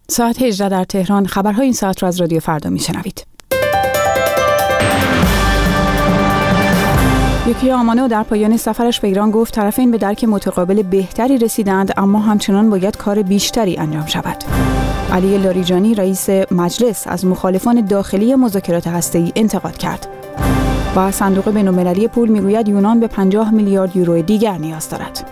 ساعت 18 در تهران. خبرهای این ساعت را از رادیو فردا میشنوید. یوکیا آمانو در پایان سفرش به ایران گفت طرفین به درک متقابل بهتری رسیدند، اما همچنان باید کار بیشتری انجام شود. علی لاریجانی رئیس مجلس از مخالفان داخلی مذاکرات هسته‌ای انتقاد کرد. و صندوق بین‌المللی پول میگوید یونان به 50 میلیارد یورو دیگر نیاز دارد.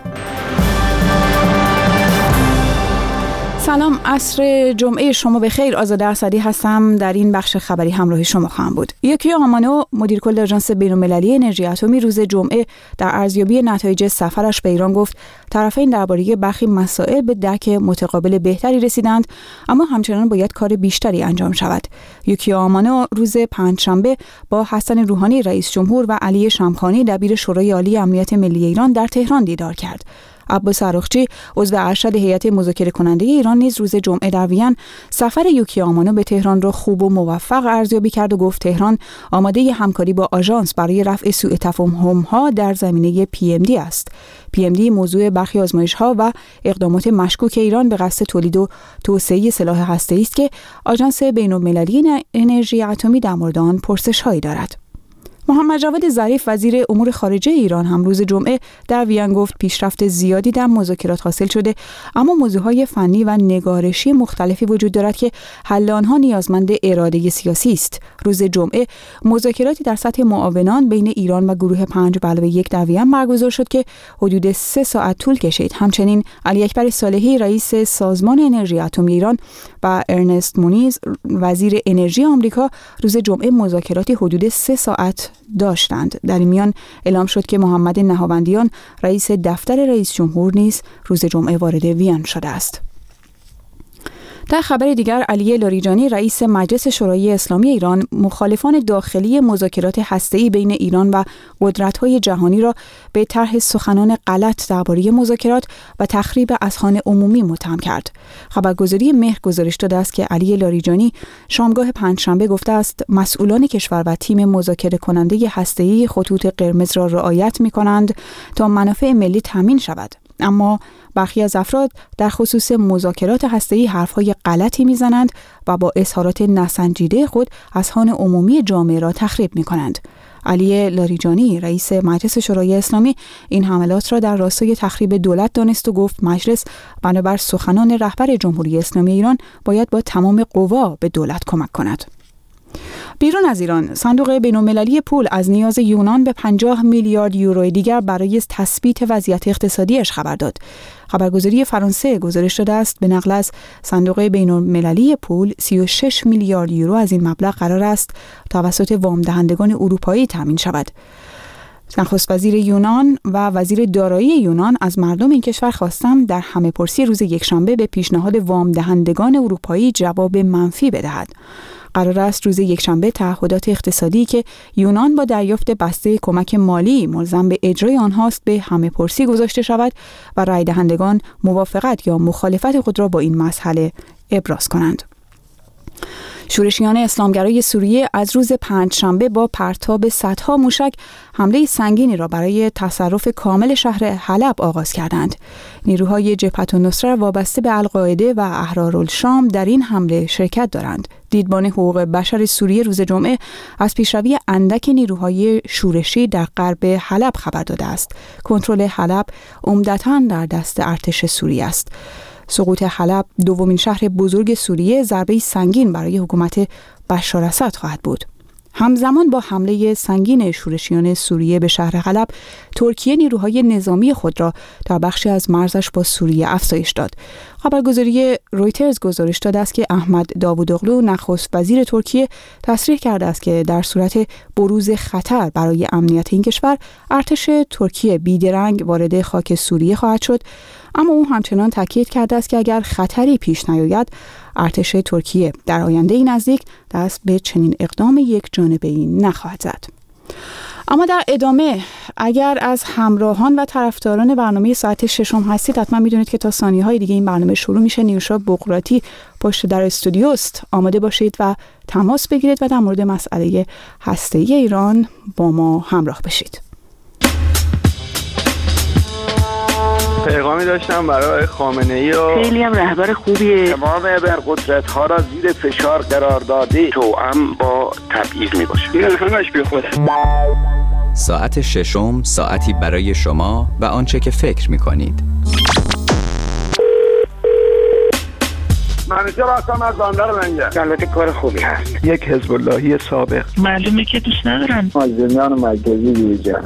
سلام، عصر جمعه شما بخیر. آزاده اسدی هستم. در این بخش خبری همراه شما خواهم بود. یوکیا آمانو مدیر کل آژانس بین‌المللی انرژی اتمی روز جمعه در ارزیابی نتایج سفرش به ایران گفت طرفین درباره برخی مسائل به درک متقابل بهتری رسیدند، اما همچنان باید کار بیشتری انجام شود. یوکیا آمانو روز پنجشنبه با حسن روحانی رئیس جمهور و علی شمخانی دبیر شورای عالی امنیت ملی ایران در تهران دیدار کرد. عباس عراقچی عضو ارشد هیئت مذاکره کننده ایران نیز روز جمعه در وین سفر یوکیا آمانو به تهران را خوب و موفق ارزیابی کرد و گفت تهران آماده همکاری با آژانس برای رفع سوء تفاهم‌ها در زمینه PMD است. PMD موضوع برخی آزمایش‌ها و اقدامات مشکوک ایران به قصد تولید و توسعه سلاح هسته‌ای است که آژانس بین‌المللی انرژی اتمی در مورد آن پرسش‌هایی دارد. محمد جواد ظریف وزیر امور خارجه ایران هم روز جمعه در وین گفت پیشرفت زیادی در مذاکرات حاصل شده، اما موضوعهای فنی و نگارشی مختلفی وجود دارد که حل آنها نیازمند اراده سیاسی است. روز جمعه مذاکراتی در سطح معاونان بین ایران و گروه 5+1 در وین برگزار شد که حدود 3 ساعت طول کشید. همچنین علی اکبر صالحی رئیس سازمان انرژی اتمی ایران و ارنست مونیز وزیر انرژی آمریکا روز جمعه مذاکراتی حدود 3 ساعت داشتند. در این میان اعلام شد که محمد نهاوندیان رئیس دفتر رئیس جمهور نیز روز جمعه وارد وین شده است. در خبر دیگر علی لاریجانی رئیس مجلس شورای اسلامی ایران مخالفان داخلی مذاکرات هسته‌ای بین ایران و قدرت‌های جهانی را به طرح سخنان غلط درباره مذاکرات و تخریب اذهان عمومی متهم کرد. خبرگزاری مهر گزارش داده است که علی لاریجانی شامگاه پنجشنبه گفته است مسئولان کشور و تیم مذاکره کننده هسته‌ای خطوط قرمز را رعایت می‌کنند تا منافع ملی تامین شود، اما برخی از افراد در خصوص مذاکرات هسته‌ای حرف‌های غلطی می‌زنند و با اظهارات نسنجیده خود اذهان عمومی جامعه را تخریب می‌کنند. علی لاریجانی رئیس مجلس شورای اسلامی این حملات را در راستای تخریب دولت دانست و گفت مجلس بنابر سخنان رهبر جمهوری اسلامی ایران باید با تمام قوا به دولت کمک کند. بیرون از ایران، صندوق بین‌المللی پول از نیاز یونان به 50 میلیارد یورو دیگر برای تثبیت وضعیت اقتصادیش خبر داد. خبرگزاری فرانسه گزارش داده است به نقل از صندوق بین‌المللی پول 36 میلیارد یورو از این مبلغ قرار است توسط وام دهندگان اروپایی تامین شود. نخست وزیر یونان و وزیر دارایی یونان از مردم این کشور خواستند در همه‌پرسی روز یکشنبه به پیشنهاد وام دهندگان اروپایی جواب منفی بدهد. قرار است روز یکشنبه تعهدات اقتصادی که یونان با دریافت بسته کمک مالی ملزم به اجرای آنهاست به همه‌پرسی گذاشته شود و رای دهندگان موافقت یا مخالفت خود را با این مسئله ابراز کنند. شورشیان اسلامگرای سوریه از روز پنجشنبه با پرتاب صدها موشک حمله سنگینی را برای تصرف کامل شهر حلب آغاز کردند. نیروهای جبهة النصره وابسته به القاعده و احرارالشام در این حمله شرکت دارند. دیدبان حقوق بشر سوریه روز جمعه از پیشروی اندک نیروهای شورشی در غرب حلب خبر داده است. کنترل حلب عمدتاً در دست ارتش سوریه است. سقوط حلب دومین شهر بزرگ سوریه ضربه سنگین برای حکومت بشار اسد خواهد بود. همزمان با حمله سنگین شورشیان سوریه به شهر حلب، ترکیه نیروهای نظامی خود را در بخشی از مرزش با سوریه افزایش داد. خبرگزاری رویترز گزارش داده است که احمد داوودوغلو نخست وزیر ترکیه تصریح کرده است که در صورت بروز خطر برای امنیت این کشور، ارتش ترکیه بیدرنگ وارد خاک سوریه خواهد شد، اما او همچنان تاکید کرده است که اگر خطری پیش نیاید، ارتش ترکیه در آینده نزدیک دست به چنین اقدام یک جانبه‌ای نخواهد زد. اما در ادامه، اگر از همراهان و طرفداران برنامه ساعت ششم هستید، حتما میدونید که تا ثانیه‌های دیگه این برنامه شروع میشه. نیوشا بقراتی پشت در استودیو است. آماده باشید و تماس بگیرید و در مورد مسئله هسته‌ای ایران با ما همراه بشید. پیغامی داشتم برای خامنه‌ای و خیلی هم رهبر خوبیه. تمام ابرقدرت‌ها را زیر فشار قرار داده، توأم با تبعیض میباشه. این همش بیخوده. ساعت ششم، ساعتی برای شما و آنچه که فکر می‌کنید. منیجر هستم از بندر منگه. البته کار خوبی هست. یک حزب اللهی سابق. معلومه که دوست ندارن. مازندران مرکزی دیجا.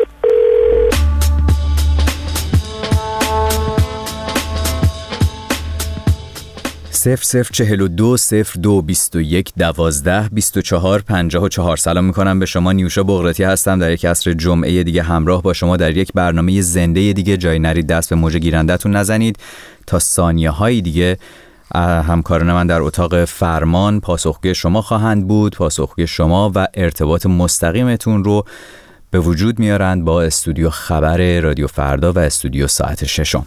0042 02 21 12 24 54. سلام میکنم به شما. نیوشا بغراتی هستم. در یک عصر جمعه دیگه همراه با شما در یک برنامه زنده دیگه. جای نرید دست به موج گیرندتون نزنید. تا ثانیه های دیگه همکاران من در اتاق فرمان پاسخگوی شما خواهند بود. پاسخگوی شما و ارتباط مستقیمتون رو به وجود میارند با استودیو خبر رادیو فردا و استودیو ساعت ششم.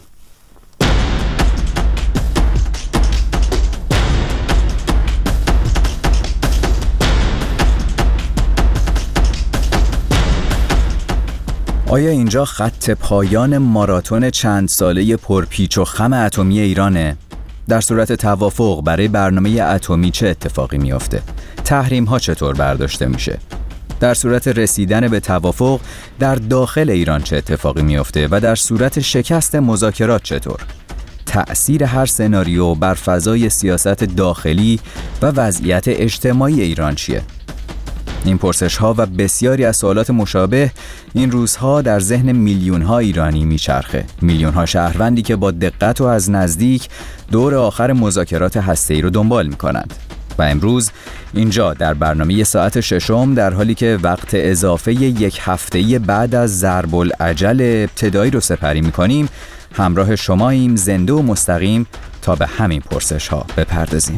آیا اینجا خط پایان ماراتون چند ساله پرپیچ و خم اتمی ایرانه؟ در صورت توافق برای برنامه اتمی چه اتفاقی میافته؟ تحریم ها چطور برداشته میشه؟ در صورت رسیدن به توافق در داخل ایران چه اتفاقی میافته و در صورت شکست مذاکرات چطور؟ تأثیر هر سناریو بر فضای سیاست داخلی و وضعیت اجتماعی ایران چیه؟ این پرسش ها و بسیاری از سوالات مشابه این روزها در ذهن میلیون ها ایرانی میچرخه. میلیون ها شهروندی که با دقت و از نزدیک دور آخر مذاکرات هسته‌ای رو دنبال میکنند. و امروز اینجا در برنامه ساعت ششم، در حالی که وقت اضافه یک هفته‌ای بعد از ضرب العجل ابتدایی رو سپری میکنیم، همراه شماییم زنده و مستقیم تا به همین پرسش ها بپردازیم.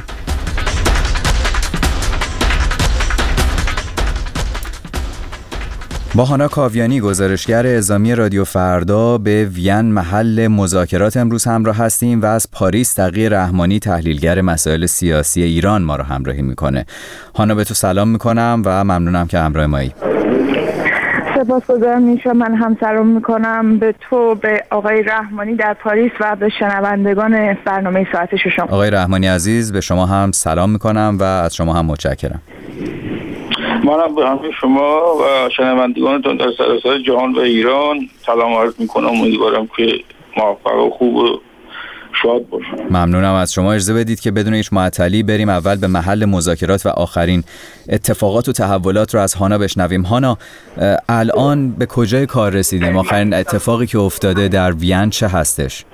با هانا کاویانی، گزارشگر اعزامی رادیو فردا، به وین محل مذاکرات امروز همراه هستیم و از پاریس تقی رحمانی، تحلیلگر مسائل سیاسی ایران، ما رو همراهی میکنه. هانا، به تو سلام میکنم و ممنونم که همراه مایی. سپاسگزارم نیوشا. من هم سلام میکنم به تو، به آقای رحمانی در پاریس و به شنوندگان برنامه ساعت ششم. آقای رحمانی عزیز، به شما هم سلام میکنم و از شما هم متشکرم. منم به همه شما و شنوندگانتون در سراسر جهان و ایران سلام عرض میکنم. امیدوارم که موفق و خوب و شاد باشم. ممنونم از شما. اجازه بدید که بدون هیچ معطلی بریم اول به محل مذاکرات و آخرین اتفاقات و تحولات رو از هانا بشنویم. هانا، الان به کجای کار رسیدیم؟ آخرین اتفاقی که افتاده در وین چه هستش؟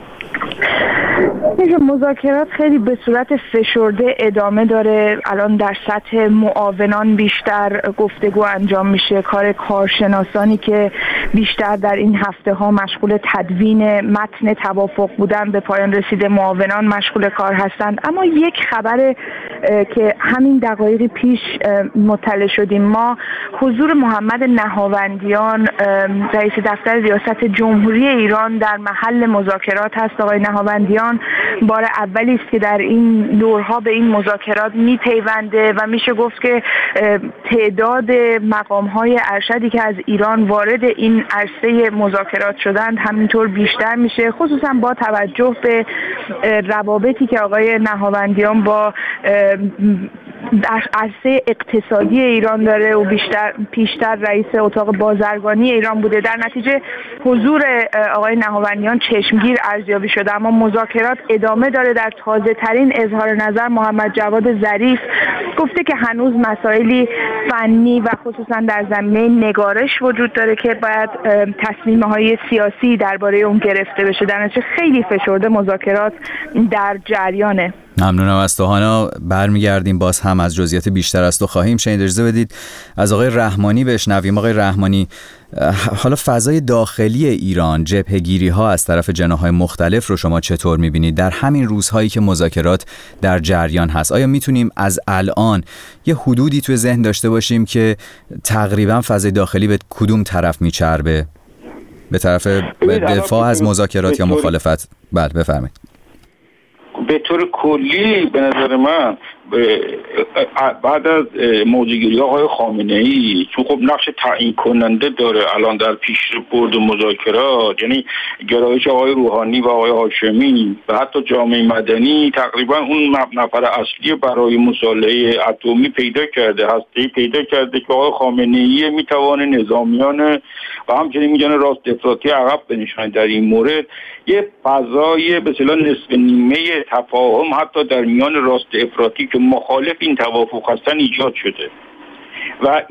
مذاکرات خیلی به صورت فشرده ادامه داره. الان در سطح معاونان بیشتر گفتگو انجام میشه. کارشناسانی که بیشتر در این هفته ها مشغول تدوین متن توافق بودن به پایان رسیده، معاونان مشغول کار هستند. اما یک خبر که همین دقایقی پیش مطلع شدیم ما، حضور محمد نهاوندیان، رئیس دفتر ریاست جمهوری ایران در محل مذاکرات هست. آقای نهاوندیان بار اولی است که در این دورها به این مذاکرات میپیونده و میشه گفت که تعداد مقام‌های ارشدی که از ایران وارد این عرصه مذاکرات شدند همینطور بیشتر میشه، خصوصا با توجه به روابطی که آقای نهاوندیان با در عرصه اقتصادی ایران داره و پیشتر رئیس اتاق بازرگانی ایران بوده. در نتیجه حضور آقای نهاوندیان چشمگیر ارزیابی شده. اما مذاکرات ادامه داره. در تازه ترین اظهار نظر محمد جواد ظریف گفته که هنوز مسائلی فنی و خصوصا در زمینه نگارش وجود داره که باید تصمیم‌های سیاسی درباره اون گرفته بشه. در نتیجه خیلی فشرده مذاکرات در جریانه. ممنونم از تو هانا. برمیگردیم، باز هم از جزئیات بیشتر از تو خواهیم شنید. اجازه بدید از آقای رحمانی بشنویم. آقای رحمانی، حالا فضای داخلی ایران، جبهه‌گیری ها از طرف جناح‌های مختلف رو شما چطور می‌بینید در همین روزهایی که مذاکرات در جریان هست؟ آیا میتونیم از الان یه حدودی تو ذهن داشته باشیم که تقریبا فضای داخلی به کدوم طرف میچربه؟ به طرف دفاع از مذاکرات یا مخالفت؟ بله بفرمایید. به طور کلی به نظر من بعد از موضوعگیری آقای خامنه‌ای چون خب نقش تعیین کننده داره الان در پیشبرد مذاکرات، یعنی گرایش آقای روحانی و آقای هاشمی و حتی جامعه مدنی تقریبا اون نفر اصلی برای مصالحه اتمی پیدا کرده، هسته‌ای پیدا کرده که آقای خامنه‌ای میتوانه نظامیان و همچنین میتونه راست افراطی عقب بنشانه در این مورد. یه فضای به اصطلاح نصف نیمه تفاهم حتی در میان راست افراطی که مخالف این توافق هستن ایجاد شده و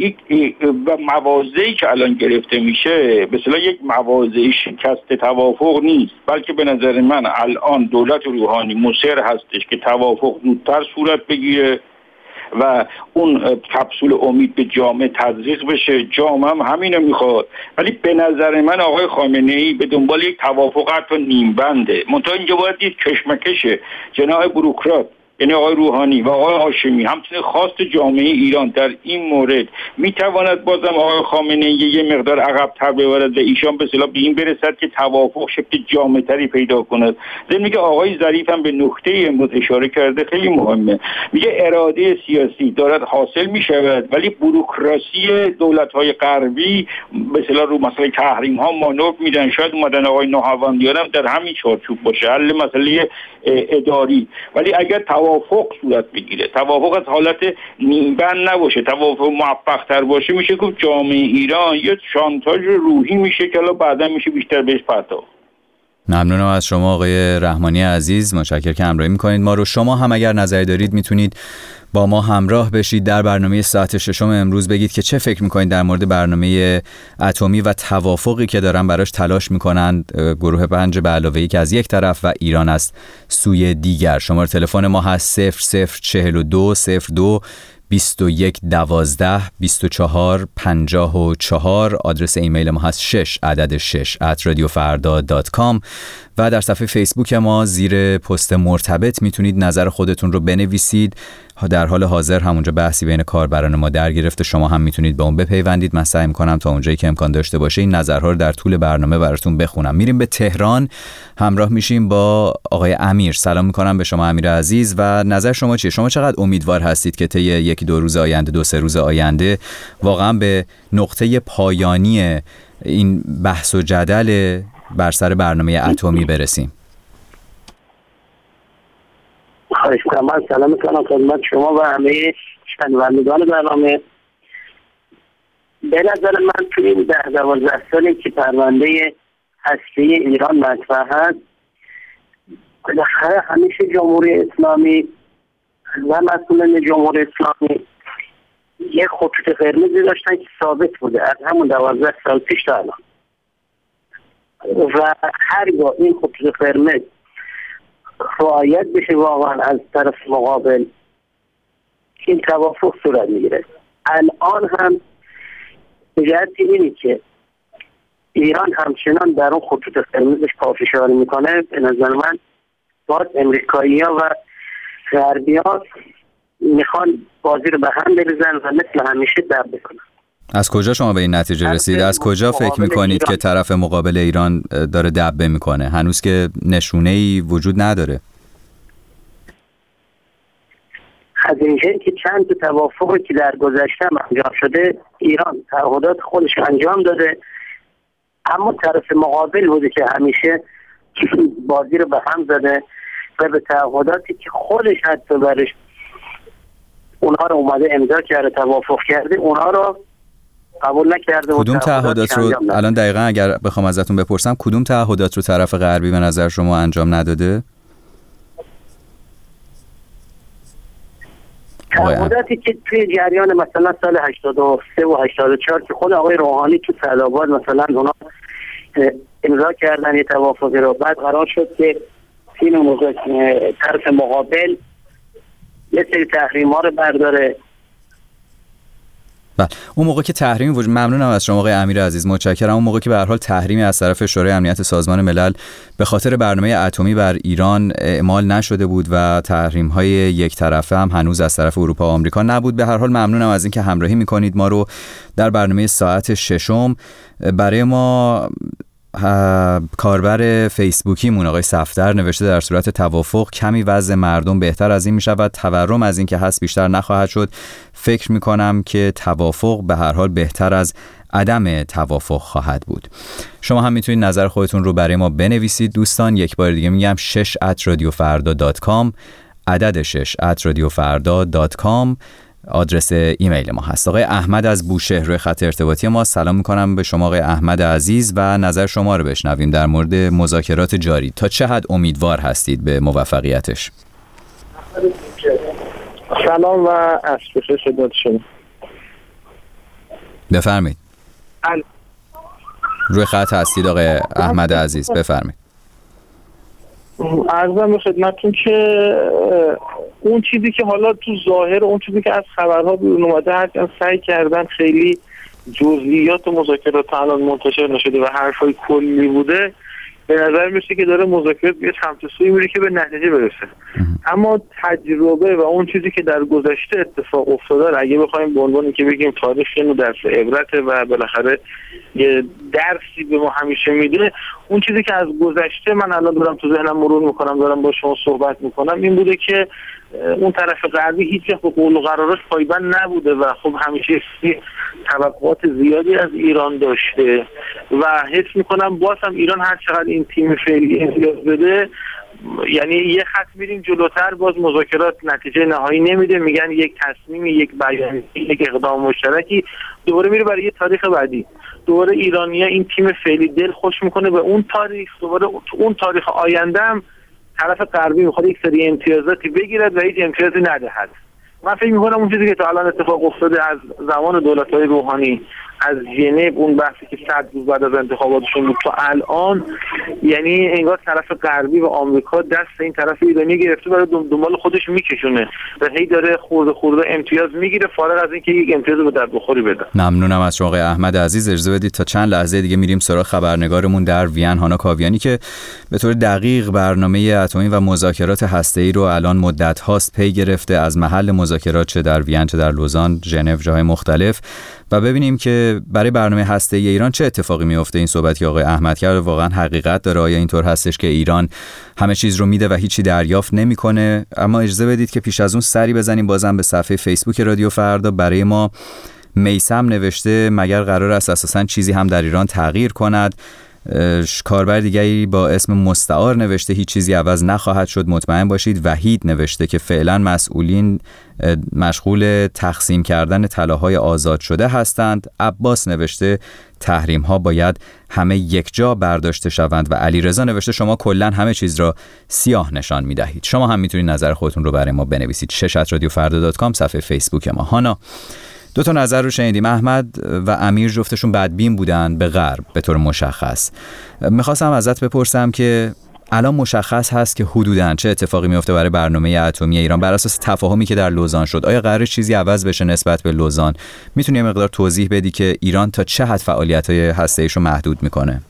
مواضعی که الان گرفته میشه به اصطلاح یک مواضع شکست توافق نیست، بلکه به نظر من الان دولت روحانی مصر هستش که توافق زودتر صورت بگیره و اون کپسول امید به جامعه تزریق بشه. جامعه هم همینو میخواد، ولی به نظر من آقای خامنه‌ای به دنبال یک توافق حتی نیم بنده. منتها اینجا باید دید کشمکش جناح بوروکرات یعنی آقای روحانی و آقای هاشمی همچنین خواست جامعه ایران در این مورد میتواند بازم آقای خامنه‌ای یه مقدار عقب‌تر ببرد و ایشان به اصطلاح به این برسد که توافق شکل جامع‌تری پیدا کند. ضمن میگه آقای ظریف هم به نکته امروز اشاره کرده خیلی مهمه، میگه اراده سیاسی دارد حاصل میشود ولی بوروکراسی دولت‌های غربی به اصطلاح رو مسئله تحریم‌ها مانور میدن. شاید اومدن آقای نهاوندیان هم در همین چارچوب باشه، حل مسئله اداری. ولی اگر توافق صورت بگیره، توافق از حالت نیمبند نباشه، توافق موفق تر باشه، میشه که جامعه ایران یه شانتاژ روحی میشه که الان بعدا میشه بیشتر بهش پرداخت. ممنونم از شما آقای رحمانی عزیز، متشکرم که همراهی میکنید ما رو. شما هم اگر نظری دارید میتونید با ما همراه بشید در برنامه ساعت ششم امروز. بگید که چه فکر میکنید در مورد برنامه اتمی و توافقی که دارن براش تلاش میکنند گروه 5 به علاوه‌ای که از یک طرف و ایران از سوی دیگر. شماره تلفن ما هست 0042 02 21 12 24 54. آدرس ایمیل ما هست 6@radiofarda.com و در صفحه فیسبوک ما زیر پست مرتبط میتونید نظر خودتون رو بنویسید. در حال حاضر همونجا بحثی بین کاربران ما در گرفته، شما هم میتونید به اون بپیوندید. من سعی میکنم تا اونجایی که امکان داشته باشه این نظرها رو در طول برنامه براتون بخونم. میریم به تهران، همراه میشیم با آقای امیر. سلام میکنم به شما امیر عزیز و نظر شما چیه؟ شما چقدر امیدوار هستید که طی 1-2 روز آینده، 2-3 روز آینده واقعا به نقطه پایانی این بحث و جدل بر سر برنامه اتمی برسیم؟ خواهش می‌کنم. من سلام می‌کنم خدمت شما و همه شنوندگان برنامه. به نظر من توی این 10-12 سالی که پرونده هسته‌ای ایران مطرح هست، بالاخره همیشه جمهوری اسلامی و مسئولان جمهوری اسلامی یک خطوط قرمزی داشتن که ثابت بوده از همون 12 سال پیش تا الان و هرگاه این خطوط قرمز رعایت بشه واقعا از طرف مقابل این توافق صورت میگیره. الان هم جهت اینه که ایران همچنان در اون خطوط قرمزش پافشاری میکنه. به نظر من باز امریکایی‌ها و غربی‌ها میخوان بازی رو به هم بریزن و مثل همیشه در بکنن. از کجا شما به این نتیجه رسید؟ از کجا فکر میکنید که طرف مقابل ایران داره دبه میکنه؟ هنوز که نشونه‌ای وجود نداره. از اینجایی که چند تا توافقی که در گذشته انجام شده ایران تعهدات خودش انجام داده، اما طرف مقابل بوده که همیشه بازی رو به هم زده و به تعهداتی که خودش حتی برش اونها رو اومده امضا کرده، توافق کرده، اونها رو قبول نکرده. کدوم تعهدات رو الان دقیقاً اگر بخوام ازتون بپرسم کدوم تعهدات رو طرف غربی به نظر شما انجام نداده؟ تعهداتی که توی جریان مثلا سال 83 و 84 که خود آقای روحانی تو سعدآباد مثلا اونا امضا کردن یه توافقی رو، بعد قرار شد که تیم طرف مقابل یه سری تحریم‌ها رو برداره. اون موقع که تحریم وجود، ممنونم از شما آقای امیر عزیز، متشکرم. اون موقع که به هر حال تحریمی از طرف شورای امنیت سازمان ملل به خاطر برنامه اتمی بر ایران اعمال نشده بود و تحریم‌های یک طرفه هم هنوز از طرف اروپا و آمریکا نبود. به هر حال ممنونم از اینکه همراهی می‌کنید ما رو در برنامه ساعت ششم. برای ما کاربر فیسبوکیمون آقای صفدر نوشته در صورت توافق کمی وضع مردم بهتر از این می شود. تورم از این که هست بیشتر نخواهد شد. فکر می کنم که توافق به هر حال بهتر از عدم توافق خواهد بود. شما هم میتونید نظر خودتون رو برای ما بنویسید دوستان. یک بار دیگه میگم 6@radiofarda.com، عدد 6@radiofarda.com آدرس ایمیل ما هست. آقای احمد از بوشهر روی خط ارتباطی ما. سلام میکنم به شما آقای احمد عزیز و نظر شما رو بشنویم در مورد مذاکرات جاری. تا چه حد امیدوار هستید به موفقیتش؟ سلام و عصر بخیر خدمت شما. بفرمایید. روی خط هستید آقای احمد عزیز، بفرمایید. عرضم به خدمتتون که اون چیزی که حالا تو ظاهر، اون چیزی که از خبرها بیرون اومده، هرچند سعی کردن خیلی جزئیات مذاکرات الان منتشر نشده و حرفای کلی بوده، به نظر میشه که داره مذاکرات به سمت سوی میره که به نتیجه برسه. اما تجربه و اون چیزی که در گذشته اتفاق افتاده، اگه بخوایم به عنوانی که بگیم تاریخ اینو درس عبرته و بالاخره یه درسی به ما همیشه میده، اون چیزی که از گذشته من الان دارم تو ذهنم مرور میکنم، دارم با شما صحبت میکنم، این بوده که اون طرف غربی هیچ وقت به قول و قراراش پایبند نبوده و خب همیشه توقعات زیادی از ایران داشته و حس میکنم باز هم ایران هر چقدر این تیم فعلی امتیاز بده، یعنی یه خط میریم جلوتر، باز مذاکرات نتیجه نهایی نمیده، میگن یک تصمیم، یک بیان، یک اقدام مشترکی، دوباره میره برای یه تاریخ بعدی. دوباره ایرانی‌ها این تیم فعلی دل خوش میکنه به اون تاریخ، دوباره اون تاریخ آینده هم طرف غربی میخواد یک سری امتیازاتی بگیرد و هیچ امتیازی ندهد. من فکر میکنم اون چیزی که تا الان اتفاق افتاده از زمان دولت‌های روحانی، از ژنو، اون بحثی که 100 روز بعد از انتخاباتشون بود تا الان، یعنی انگار طرف غربی و آمریکا دست این طرف ایرانی گرفته برای دنبال خودش میکشونه و هی داره خورده امتیاز میگیره، فارغ از اینکه یک امتیاز به درد بخوری بده. ممنونم از شما آقای احمد عزیز. اجازه بدید تا چند لحظه دیگه میریم سراغ خبرنگارمون در وین، هانا کاویانی، که به طور دقیق برنامه اتمی و مذاکرات هسته‌ای رو الان مدت هاست پی گرفته، از محل مذاکرات چه در وین چه در لوزان، ژنو، جاهای مختلف، و ببینیم که برای برنامه هسته‌ای ایران چه اتفاقی میفته. این صحبتی که آقای احمد کرد واقعا حقیقت داره؟ آیا اینطور هستش که ایران همه چیز رو میده و هیچی دریافت نمیکنه؟ اما اجازه بدید که پیش از اون سری بزنیم بازم به صفحه فیسبوک رادیو فردا. برای ما میثم نوشته مگر قرار است اساساً چیزی هم در ایران تغییر کند؟ کاربر دیگری با اسم مستعار نوشته هیچ چیزی عوض نخواهد شد، مطمئن باشید. وحید نوشته که فعلا مسئولین مشغول تقسیم کردن طلاهای آزاد شده هستند. عباس نوشته تحریم ها باید همه یک جا برداشته شوند و علیرضا نوشته شما کلا همه چیز را سیاه نشان میدهید. شما هم میتونید نظر خودتون رو برای ما بنویسید. 6@radiofarda.com صفحه فیسبوک ما. هانا، دو تا نظر رو شنیدیم. احمد و امیر جفتشون بدبین بودن به غرب به طور مشخص. میخواستم ازت بپرسم که الان مشخص هست که حدوداً چه اتفاقی میفته برای برنامه اتمی ایران بر اساس تفاهمی که در لوزان شد؟ آیا قراره چیزی عوض بشه نسبت به لوزان؟ میتونی یه مقدار توضیح بدی که ایران تا چه حد فعالیت‌های هسته‌ایش رو محدود میکنه؟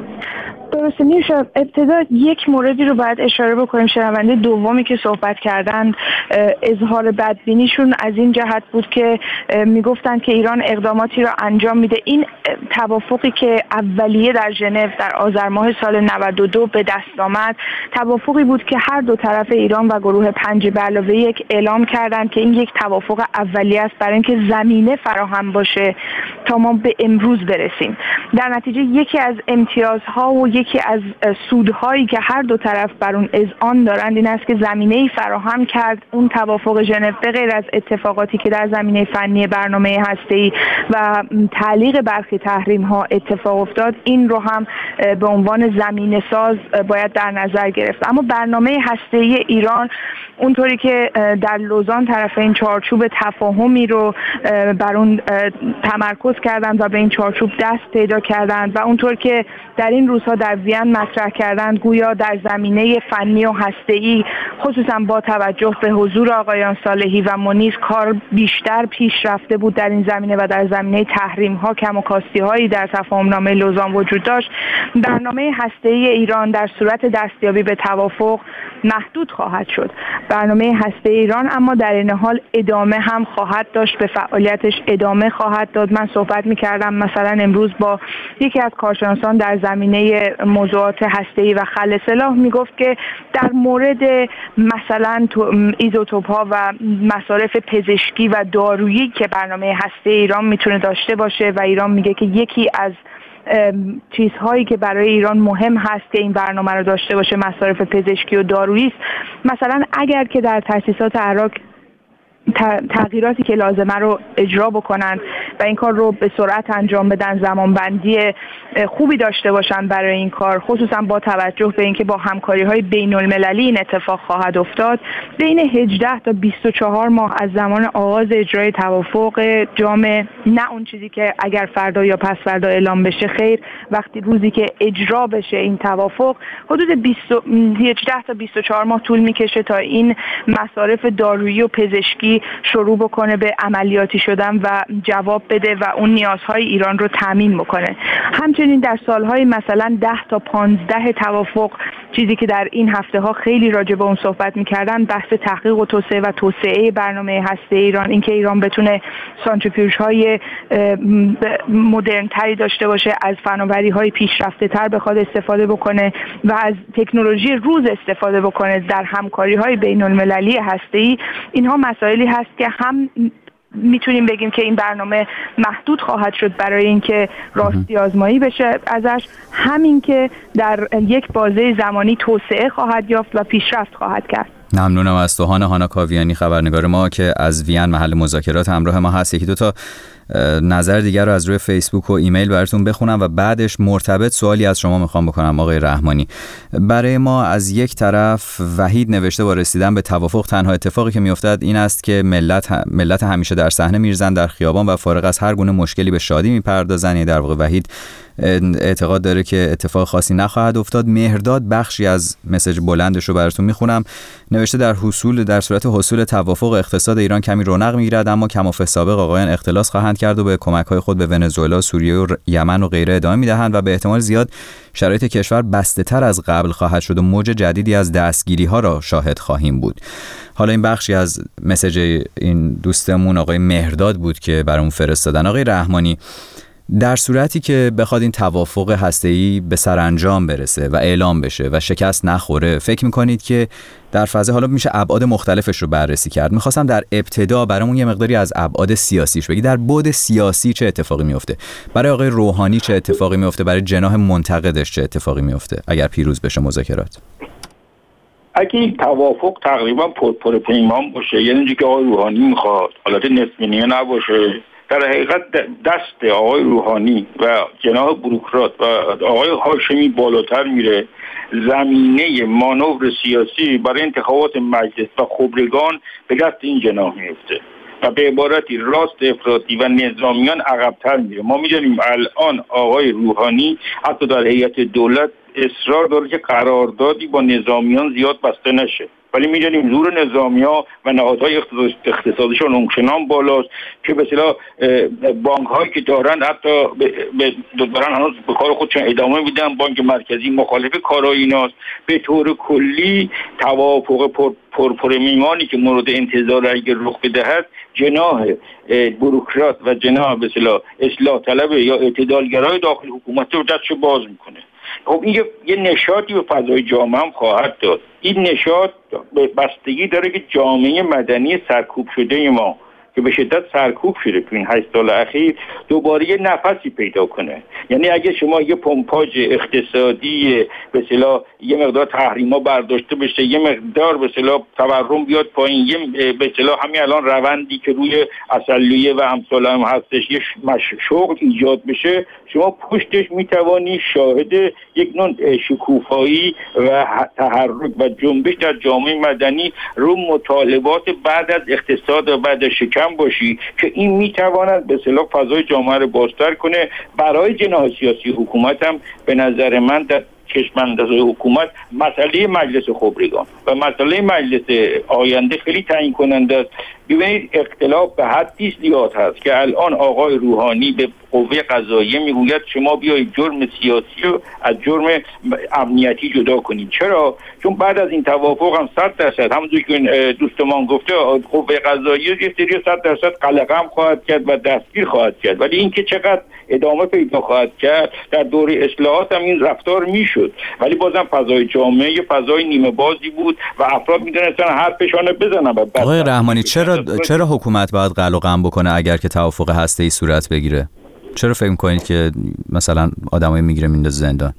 درسته میشه. ابتدا یک موردی رو باید اشاره بکنیم. شنونده دومی که صحبت کردن اظهار بدبینیشون از این جهت بود که میگفتن که ایران اقداماتی رو انجام میده. این توافقی که اولیه در ژنو در آذر ماه سال 92 به دست آمد، توافقی بود که هر دو طرف ایران و گروه 5+1 اعلام کردند که این یک توافق اولیه است برای اینکه زمینه فراهم باشه تا ما به امروز برسیم. در نتیجه یکی از امتیازها و یکی از سودهایی که هر دو طرف بر اون اذعان دارند این است که زمینه‌ای فراهم کرد اون توافق ژنو، به غیر از اتفاقاتی که در زمینه فنی برنامه هسته‌ای و تعلیق برخی تحریم‌ها اتفاق افتاد، این رو هم به عنوان زمینه ساز باید در نظر گرفت. اما برنامه هسته‌ای ایران اونطوری که در لوزان طرفین چارچوب تفاهمی رو بر اون تمرکز کردند و به این چارچوب دست پیدا کردند و اونطور که در این روزها در وین اومدن مطرح کردن گویا در زمینه فنی و هسته‌ای خصوصا با توجه به حضور آقایان صالحی و منیر کار بیشتر پیش رفته بود در این زمینه و در زمینه تحریم‌ها کم و کاستی‌هایی در تفاهم‌نامه لوزان وجود داشت. برنامه هسته‌ای ایران در صورت دستیابی به توافق محدود خواهد شد. برنامه هسته‌ای ایران اما در این حال ادامه هم خواهد داشت، به فعالیتش ادامه خواهد داد. من صحبت می‌کردم مثلا امروز با یکی از کارشناسان در زمینه موضوعات هسته‌ای و خلع سلاح میگفت که در مورد مثلا ایزوتوپ‌ها و مصارف پزشکی و دارویی که برنامه هسته‌ای ایران میتونه داشته باشه و ایران میگه که یکی از چیزهایی که برای ایران مهم هست که این برنامه رو داشته باشه مصارف پزشکی و دارویی است. مثلا اگر که در تأسیسات عراق تغییراتی که لازمه رو اجرا بکنن و این کار رو به سرعت انجام بدن، زمانبندی خوبی داشته باشن برای این کار، خصوصا با توجه به اینکه با همکاری‌های بین‌المللی این اتفاق خواهد افتاد، بین 18 تا 24 ماه از زمان آغاز اجرای توافق جامع، نه اون چیزی که اگر فردا یا پس فردا اعلام بشه، خیر، وقتی روزی که اجرا بشه این توافق، حدود 18 تا 24 ماه طول میکشه تا این مصارف دارویی و پزشکی شروع بکنه به عملیاتی شدن و جواب بده و اون نیازهای ایران رو تامین بکنه. همچنین در سالهای مثلا 10 تا 15 توافق، چیزی که در این هفته ها خیلی راجع به اون صحبت می‌کردن، بحث تحقیق و توسعه برنامه هسته ایران، اینکه ایران بتونه سانتریفیوژهای مدرن تری داشته باشه، از فناوری‌های پیشرفته تر بخواد استفاده بکنه و از تکنولوژی روز استفاده بکنه در همکاری‌های بین‌المللی هسته‌ای. اینها مسائلی هست که هم میتونیم بگیم که این برنامه محدود خواهد شد برای اینکه راستی آزمایی بشه ازش، همین که در یک بازه زمانی توسعه خواهد یافت و پیشرفت خواهد کرد. ممنونم از تو هانا کاویانی، خبرنگار ما که از وین محل مذاکرات همراه ما هست. یکی دو تا نظر دیگر رو از روی فیسبوک و ایمیل براتون بخونم و بعدش مرتبط سوالی از شما میخوام بکنم آقای رحمانی. برای ما از یک طرف وحید نوشته با رسیدن به توافق تنها اتفاقی که میافتد این است که ملت همیشه در صحنه میرزن در خیابان و فارغ از هر گونه مشکلی به شادی میپردازن. یعنی در واقع وحید اعتقاد داره که اتفاق خاصی نخواهد افتاد. مهرداد بخشی از مسیج بلندش رو براتون میخونم. نوشته در صورت حصول توافق اقتصاد ایران کمی رونق میگیرد، اما کماف سابق آقایان اختلاس خواهند کرد و به کمک‌های خود به ونزوئلا، سوریه و یمن و غیره ادامه میدهند و به احتمال زیاد شرایط کشور بسته‌تر از قبل خواهد شد و موج جدیدی از دستگیری‌ها را شاهد خواهیم بود. حالا این بخشی از مسیج این دوستمون آقای مهرداد بود که برامون فرستادن. آقای رحمانی، در صورتی که بخواد این توافق هسته‌ای به سرانجام برسه و اعلام بشه و شکست نخوره، فکر می‌کنید که در فضا حالا میشه ابعاد مختلفش رو بررسی کرد؟ می‌خواستم در ابتدا برامون یه مقداری از ابعاد سیاسیش بگی. در بعد سیاسی چه اتفاقی میفته؟ برای آقای روحانی چه اتفاقی میفته؟ برای جناح منتقدش چه اتفاقی میفته اگر پیروز بشه مذاکرات؟ اگه این توافق تقریبا پر پیمان باشه، یعنی اینجوری که آقای روحانی میخواد، حالت نصف نیمه نباشه، در حقیقت دست آقای روحانی و جناح بوروکرات و آقای هاشمی بالاتر میره. زمینه مانور سیاسی برای انتخابات مجلس و خبرگان به دست این جناح میفته و به عبارتی راست افراطی و نظامیان عقب‌تر میره. ما میدونیم الان آقای روحانی حتی در هیئت دولت اصرار داره که قراردادی با نظامیان زیاد بسته نشه، ولی می‌دونیم زور نظامی‌ها و نهادهای اقتصادیشون اونچنان بالاست که به اصطلاح بانک‌هایی که دارن حتی دارن هنوز به کار خودشون ادامه میدن. بانک مرکزی مخالف کارهای ایناست. به طور کلی توافق پرمیمانی که مورد انتظار اگر رخ بدهد، جناح بوروکرات و جناح به اصطلاح اصلاح طلب یا اعتدالگرای داخل حکومت رو دستشو باز میکنه. خب این یه نشاطی به فضای جامعه هم خواهد داد. این نشاط بستگی داره که جامعه مدنی سرکوب شده ما که به شدت سرکوب شده تو این 8 سال اخیر دوباره یه نفسی پیدا کنه. یعنی اگه شما یه پمپاژ اقتصادی به اصطلاح یه مقدار تحریما برداشته بشه، یه مقدار به اصطلاح تورم بیاد پایین، یه به اصطلاح همین الان روندی که روی عسلویه و امثال هم هستش یه شغل ایجاد بشه، شما پشتش میتوانی شاهد یک نوع شکوفایی و تحرک و جنبش در جامعه مدنی رو مطالبات بعد از اقتصاد و بعد از شکم باشی که این میتواند به اصطلاح فضای جامعه رو بازتر کنه. برای جناح سیاسی حکومت هم به نظر من در چشم‌اندازهای حکومت مسئله مجلس خبرگان و مسئله مجلس آینده خیلی تعیین کننده است. ببینید اختلاف به حدی زیاد هست که الان آقای روحانی به قوه قضاییه میگوید شما بیایید جرم سیاسی رو از جرم امنیتی جدا کنید. چرا؟ چون بعد از این توافق هم 100% همونجوری که دوستمان گفته قوه قضاییه یه سری 100% قلقم خواهد کرد و دستگیر خواهد کرد، ولی اینکه چقدر ادامه پیدا خواهد کرد در دوره اصلاحات هم این رفتار میشد، ولی بازم فضای جامعه یه فضای نیمه بازی بود و افراد میدونستن حرفشون بزنن. آقای رحمانی چرا حکومت باید قلق و قم بکنه اگر که توافق هسته‌ای صورت بگیره؟ چرا فکر می‌کنید که مثلا آدمای میگیره میندازه زندان؟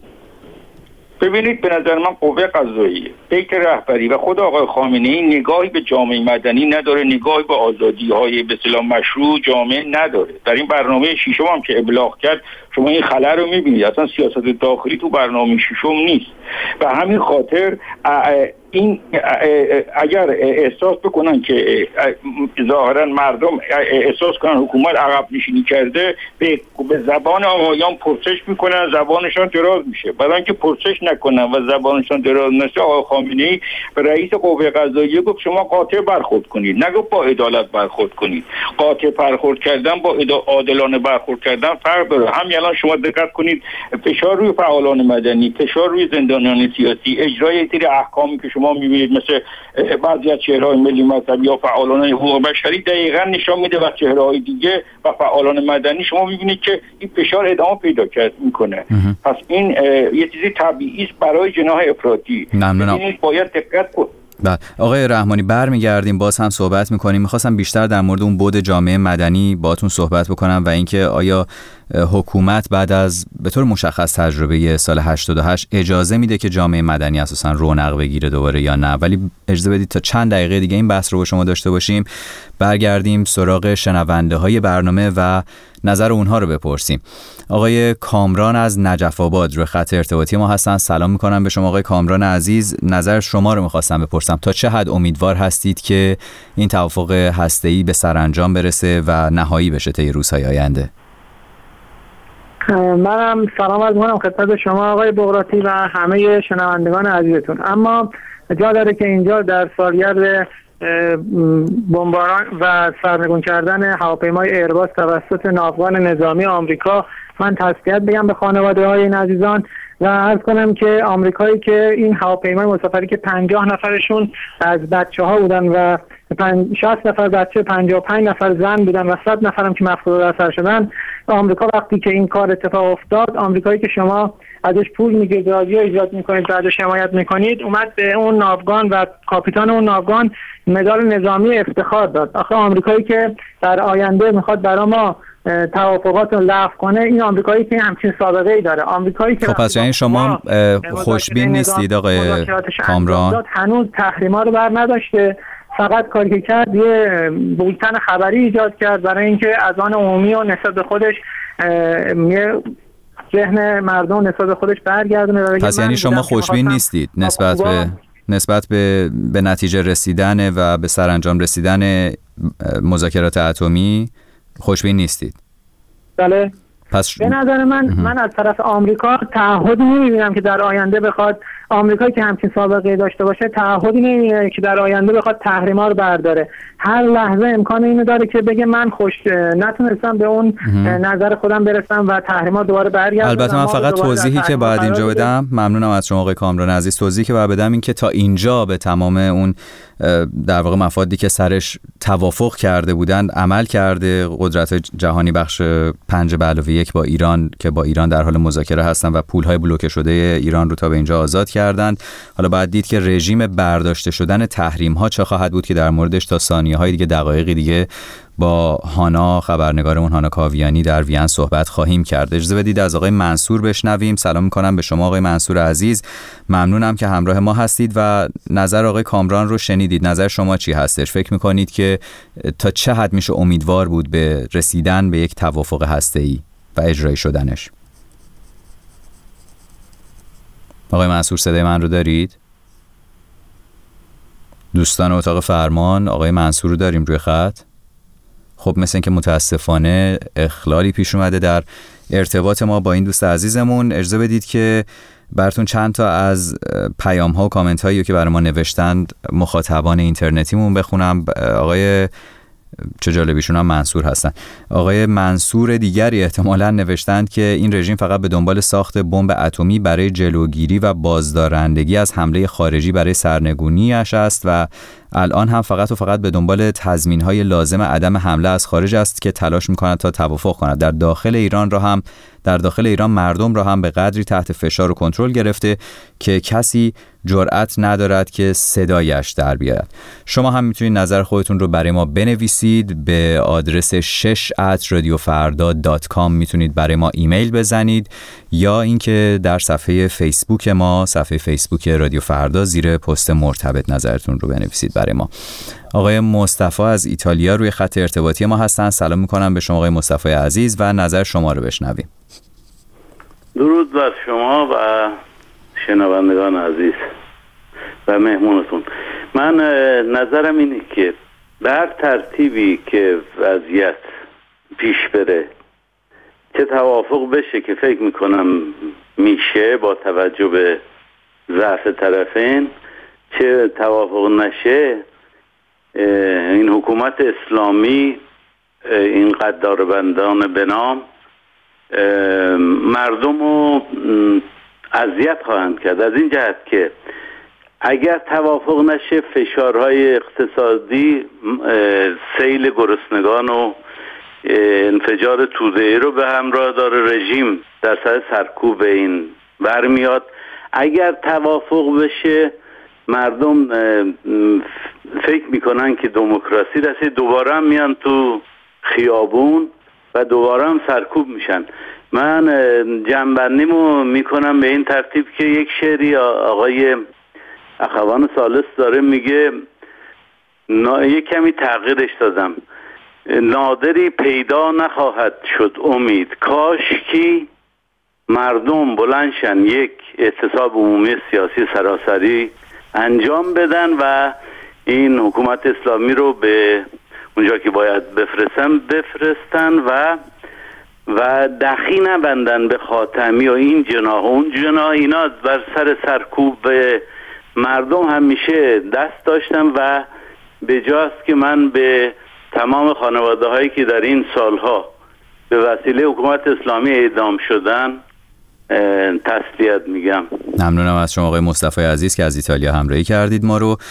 ببینید به نظر من قوه قضاییه، بیت رهبری و خود آقای خامنه‌ای نگاهی به جامعه مدنی نداره، نگاهی به آزادی‌های به اصطلاح مشروع جامعه نداره. در این برنامه ششم هم که ابلاغ کرد شما این خلأ رو می‌بینید، اصلا سیاست داخلی تو برنامه ششم نیست. و همین خاطر این اگر احساس بکنن که ظاهرا مردم احساس کنن حکومت عقب نشینی کرده، به زبان آقایان پرسش میکنن، زبانشان دراز میشه. برای اینکه پرسش نکنن و زبانشان دراز نشه، آقای خامنه‌ای به رئیس قوه قضاییه گفت شما قاطع برخورد کنید، نگفت با عدالت برخورد کنید. قاطع برخورد کردن با عادلانه برخورد کردن فرق داره. همین الان شما دقت کنید فشار روی فعالان مدنی، فشار روی زندانیان سیاسی، اجرای یک سری احکامی که شما می‌بینید مثل بعضی از چهره‌های ملی مذهبی یا فعالان حقوق بشری دقیقاً نشان میده و چهره‌های دیگه و فعالان مدنی شما می‌بینید که این فشار ادامه پیدا میکنه. پس این یه چیزی طبیعی است برای جناح افراطی. ممنونم. باید دقت کنید. آقای رحمانی برمیگردیم باز هم صحبت میکنیم. میخواستم بیشتر در مورد اون بعد جامعه مدنی باهاتون صحبت بکنم و اینکه آیا حکومت بعد از به طور مشخص تجربه سال 88 اجازه میده که جامعه مدنی اساسا رونق بگیره دوباره یا نه. ولی اجازه بدید تا چند دقیقه دیگه این بحث رو با شما داشته باشیم، برگردیم سراغ شنونده های برنامه و نظر اونها رو بپرسیم. آقای کامران از نجف آباد روی خط ارتباطی ما هستن. سلام میکنم به شما آقای کامران عزیز. نظر شما رو میخواستم بپرسم تا چه حد امیدوار هستید که این توافق هسته‌ای به سرانجام برسه و نهایی بشه طی روزهای آینده؟ منم سلام عرض می‌کنم خدمت شما آقای بغراتی و همه شنوندگان عزیزتون. اما جا داره که اینجا در سالگرد بمباران و سرنگون کردن هواپیمای ایرباس توسط ناوگان نظامی آمریکا من تسلیت بگم به خانواده‌های این عزیزان و عرض کنم که آمریکایی که این هواپیمای مسافری که 50 نفرشون از بچه‌ها بودن و 60 نفر بچه 55 نفر زن بودن و 100 نفرم که مفقود اثر شدن، آمریکا وقتی که این کار اتفاق افتاد، آمریکایی که شما ازش پول میگیرید، رادیو ایجاد میکنید، بعدش حمایت میکنید، اومد به اون ناوگان و کاپیتان اون ناوگان مدال نظامی افتخار داد. آخه آمریکایی که در آینده میخواد برای ما توافقات رو لغو کنه، این آمریکایی که همچین سابقه ای داره، آمریکایی که خب پس یعنی شما خوشبین نیستید آقای کامران؟ هنوز تحریما رو بر نداشته، فقط کاری که کرد یه بولتن خبری ایجاد کرد برای اینکه اذهان عمومی و نسبت به خودش یه ذهن مردم نسبت به خودش برگردونه. پس یعنی شما خوشبین نیستید نسبت به نتیجه رسیدن و به سرانجام رسیدن مذاکرات اتمی خوشبین نیستید؟ بله. پس به نظر من از طرف آمریکا تعهدی نمی‌بینم که در آینده بخواد، آمریکایی که همچین سابقه داشته باشه تعهدی نمی‌بینه که در آینده بخواد تحریما رو برداره. هر لحظه امکان اینو داره که بگه من نتونستم به اون نظر خودم برسم و تحریما دوباره برگردم. البته من فقط توضیحی که باید اینجا بدم، ممنونم از شما آقای کامران عزیز، توضیحی که باید بدم این که تا اینجا به تمام اون در واقع مفادی که سرش توافق کرده بودن عمل کرده. قدرت جهانی بخش 5+1 با ایران که با ایران در حال مذاکره هستن و پول‌های بلوکه شده ایران رو تا به اینجا آزاد کردند. حالا باید دید که رژیم برداشته شدن تحریم‌ها چه خواهد بود که در موردش تا ثانیه‌های دیگه، دقایقی دیگه با هانا خبرنگارمون هانا کاویانی در وین صحبت خواهیم کرد. اجازه بدید از آقای منصور بشنویم. سلام می‌کنم به شما آقای منصور عزیز. ممنونم که همراه ما هستید و نظر آقای کامران رو شنیدید. نظر شما چی هستش؟ فکر می‌کنید که تا چه حد میشه امیدوار بود به رسیدن به یک توافق هسته‌ای و اجرایی شدنش؟ آقای منصور صدای من رو دارید؟ دوستان اتاق فرمان آقای منصور رو داریم روی خط؟ خب مثل اینکه متاسفانه اخلالی پیش اومده در ارتباط ما با این دوست عزیزمون. اجازه بدید که براتون چند تا از پیام ها و کامنت هایی که برای ما نوشتند مخاطبان اینترنتیمون بخونم. آقای چه جالبیشون هم منصور هستن. آقای منصور دیگری احتمالاً نوشتند که این رژیم فقط به دنبال ساخت بمب اتمی برای جلوگیری و بازدارندگی از حمله خارجی برای سرنگونیش است و الان هم فقط و فقط به دنبال تضمین‌های لازم عدم حمله از خارج است که تلاش می‌کند تا توافق کند. در داخل ایران مردم را هم به قدری تحت فشار و کنترل گرفته که کسی جرأت ندارد که صدایش در بیاید. شما هم میتونید نظر خودتون رو برای ما بنویسید به آدرس 6@radiofarda.com. میتونید برای ما ایمیل بزنید یا اینکه در صفحه فیسبوک ما، صفحه فیسبوک رادیو فردا، زیر پست مرتبط نظرتون رو بنویسید برای ما. آقای مصطفی از ایتالیا روی خط ارتباطی ما هستن. سلام میکنم به شما آقای مصطفی عزیز و نظر شما رو بشنویم. درود بر شما و شنوندگان عزیز و مهمونتون. من نظرم اینه که به هر ترتیبی که وضعیت پیش بره، چه توافق بشه که فکر میکنم میشه با توجه به ضعف طرفین، چه توافق نشه، این حکومت اسلامی، این قداربندان به نام مردم رو اذیت خواهند کرد. از این جهت که اگر توافق نشه فشارهای اقتصادی، سیل گرسنگان و انفجار توده‌ای رو به همراه داره. رژیم در سر سرکوب این برمیاد. اگر توافق بشه مردم فکر میکنن که دموکراسی رسید، دوباره هم میان تو خیابون و دوباره هم سرکوب میشن. من جنبندیمو میکنم به این ترتیب که یک شعری آقای اخوان ثالث داره میگه، یک کمی تغییرش دادم: نادری پیدا نخواهد شد امید، کاش کی مردم بلندشن یک اعتصاب عمومی سیاسی سراسری انجام بدن و این حکومت اسلامی رو به اونجا که باید بفرستن و دخی نبندن به خاتمی و این جناح و اون جناح. اینا بر سر سرکوب مردم همیشه دست داشتم و به جاست که من به تمام خانواده هایی که در این سالها به وسیله حکومت اسلامی اعدام شدن تسلیت میگم. ممنونم از شما آقای مصطفی عزیز که از ایتالیا همراهی کردید ما رو.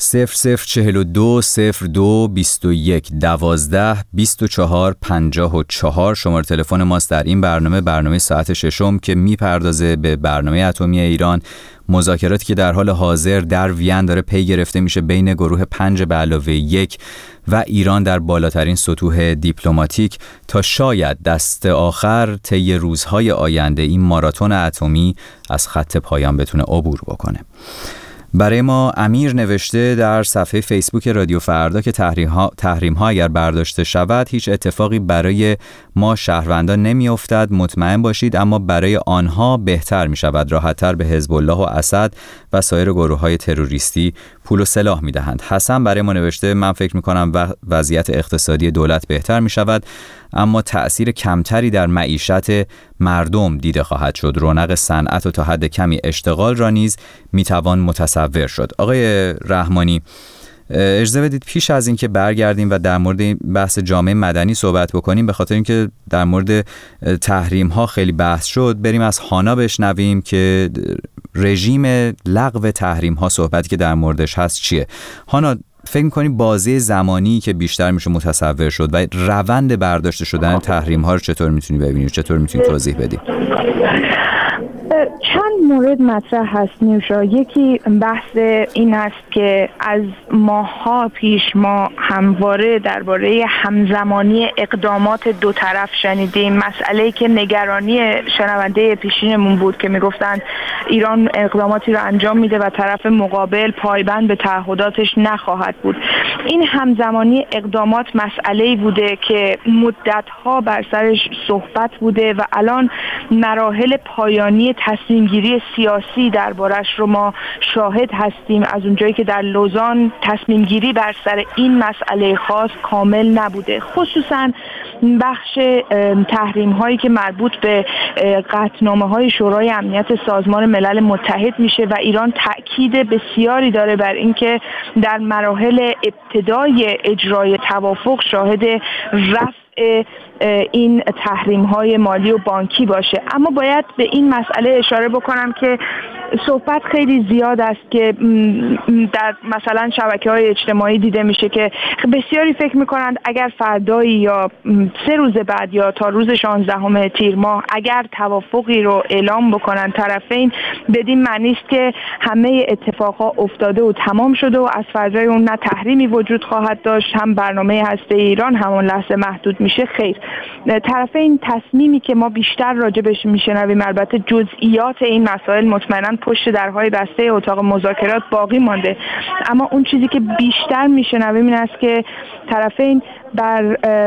0042 02 21 12 24 54 شماره تلفن ماست در این برنامه ساعت ششم که میپردازه به برنامه اتمی ایران. مذاکراتی که در حال حاضر در وین داره پی گرفته میشه بین گروه 5+1 و ایران در بالاترین سطوح دیپلماتیک تا شاید دست آخر طی روزهای آینده این ماراتون اتمی از خط پایان بتونه عبور بکنه. برای ما امیر نوشته در صفحه فیسبوک رادیو فردا که تحریم ها اگر برداشته شود هیچ اتفاقی برای ما شهروندان نمی افتد، مطمئن باشید، اما برای آنها بهتر می شود. راحت‌تر به حزب الله و اسد و سایر گروه های تروریستی پول و سلاح می دهند. حسن برای ما نوشته من فکر می کنم وضعیت اقتصادی دولت بهتر می شود، اما تأثیر کمتری در معیشت مردم دیده خواهد شد. رونق صنعت و تا حد کمی اشتغال را نیز میتوان متصور شد. آقای رحمانی، اجازه بدید پیش از اینکه برگردیم و در مورد بحث جامعه مدنی صحبت بکنیم، به خاطر اینکه در مورد تحریم ها خیلی بحث شد، بریم از هانا بشنویم که رژیم لغو تحریم ها صحبتی که در موردش هست چیه. هانا، فکر می‌کنی بازه زمانی که بیشتر میشه متصور شد و روند برداشته شدن تحریم ها رو چطور میتونی ببینی؟ چطور میتونی توضیح بدی؟ چند مورد مطرح هست نیوشا. یکی بحث این است که از ماه‌ها پیش ما همواره درباره همزمانی اقدامات دو طرف شنیدیم. مسئله‌ای که نگرانی شنونده پیشینمون بود که میگفتند ایران اقداماتی رو انجام میده و طرف مقابل پایبند به تعهداتش نخواهد بود. این همزمانی اقدامات مسئله‌ای بوده که مدت‌ها بر سرش صحبت بوده و الان مراحل پایانی تصمیم گیری سیاسی دربارش رو ما شاهد هستیم. از اونجایی که در لوزان تصمیم گیری بر سر این مسئله خاص کامل نبوده، خصوصا بخش تحریم هایی که مربوط به قطعنامه های شورای امنیت سازمان ملل متحد میشه و ایران تأکید بسیاری داره بر اینکه در مراحل ابتدای اجرای توافق شاهد رفع این تحریم های مالی و بانکی باشه. اما باید به این مسئله اشاره بکنم که صحبت خیلی زیاد است که در مثلا شبکه‌های اجتماعی دیده میشه که بسیاری فکر میکنند اگر فردایی یا 3 روز بعد یا تا روز 16 تیر ماه اگر توافقی رو اعلام بکنن طرفین، بدین معنی است که همه اتفاقا افتاده و تمام شده و از فردای اون نه تحریمی وجود خواهد داشت، هم برنامه هسته ایران همون لحظه محدود میشه. خیر، طرفین تصمیمی که ما بیشتر راجبش میشنویم، البته جزئیات این مسائل مطمئنا پشت درهای بسته اتاق مذاکرات باقی مانده، اما اون چیزی که بیشتر میشنویم این است که طرفین بر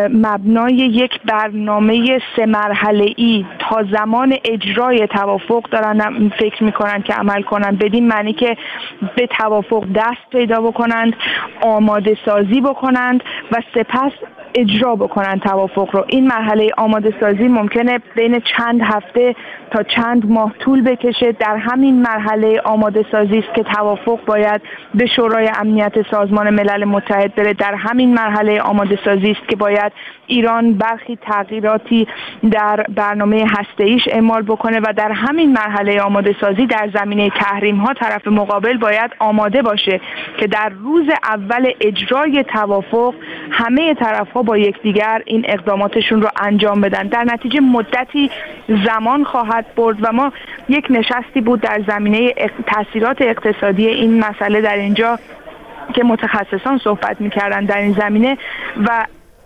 مبنای یک برنامه 3 مرحله‌ای تا زمان اجرای توافق دارن فکر میکنن که عمل کنن، بدین معنی که به توافق دست پیدا بکنند، آماده سازی بکنند و سپس اجرا بکنن توافق رو. این مرحله آماده سازی ممکنه بین چند هفته تا چند ماه طول بکشه. در همین مرحله آماده سازی است که توافق باید به شورای امنیت سازمان ملل متحد بره. در همین مرحله آماده سازی است که باید ایران برخی تغییراتی در برنامه هسته‌ایش اعمال بکنه و در همین مرحله آماده سازی در زمینه تحریم ها طرف مقابل باید آماده باشه که در روز اول اجرای توافق همه طرف‌ها با یکدیگر این اقداماتشون رو انجام بدن. در نتیجه مدتی زمان خواهد برد و ما یک نشستی بود در زمینه تاثیرات اقتصادی این مسئله در اینجا که متخصصان صحبت می‌کردن در این زمینه و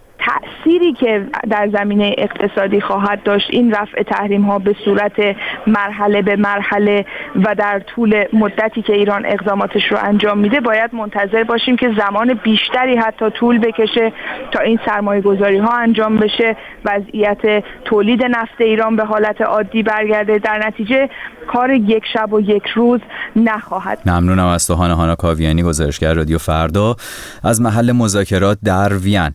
تأثیری که در زمینه اقتصادی خواهد داشت این رفع تحریم ها به صورت مرحله به مرحله و در طول مدتی که ایران اقداماتش رو انجام میده باید منتظر باشیم که زمان بیشتری حتی طول بکشه تا این سرمایه گذاری ها انجام بشه، وضعیت تولید نفت ایران به حالت عادی برگرده. در نتیجه کار یک شب و یک روز نخواهد. ممنونم از تو هانا کاویانی، گزارشگر رادیو فردا از محل مذاکرات در وین.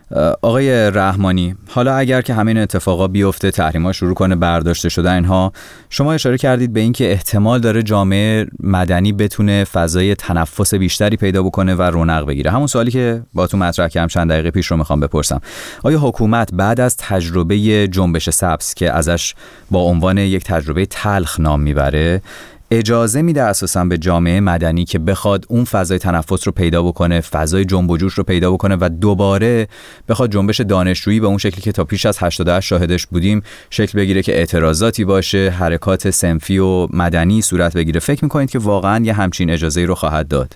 آقای رحمانی، حالا اگر که همین اتفاقا بیفته، تحریم‌ها شروع کنه برداشته شدن اینها، شما اشاره کردید به این که احتمال داره جامعه مدنی بتونه فضای تنفس بیشتری پیدا بکنه و رونق بگیره. همون سوالی که باهاتون مطرح کردم چند دقیقه پیش رو میخوام بپرسم. آیا حکومت بعد از تجربه جنبش سبز که ازش با عنوان یک تجربه تلخ نام میبره، اجازه میده اساساً به جامعه مدنی که بخواد اون فضای تنفس رو پیدا بکنه، فضای جنب و جوش رو پیدا بکنه و دوباره بخواد جنبش دانشجویی به اون شکلی که تا پیش از 88 شاهدش بودیم شکل بگیره که اعتراضاتی باشه، حرکات صنفی و مدنی صورت بگیره؟ فکر میکنید که واقعاً یه همچین اجازه‌ای رو خواهد داد؟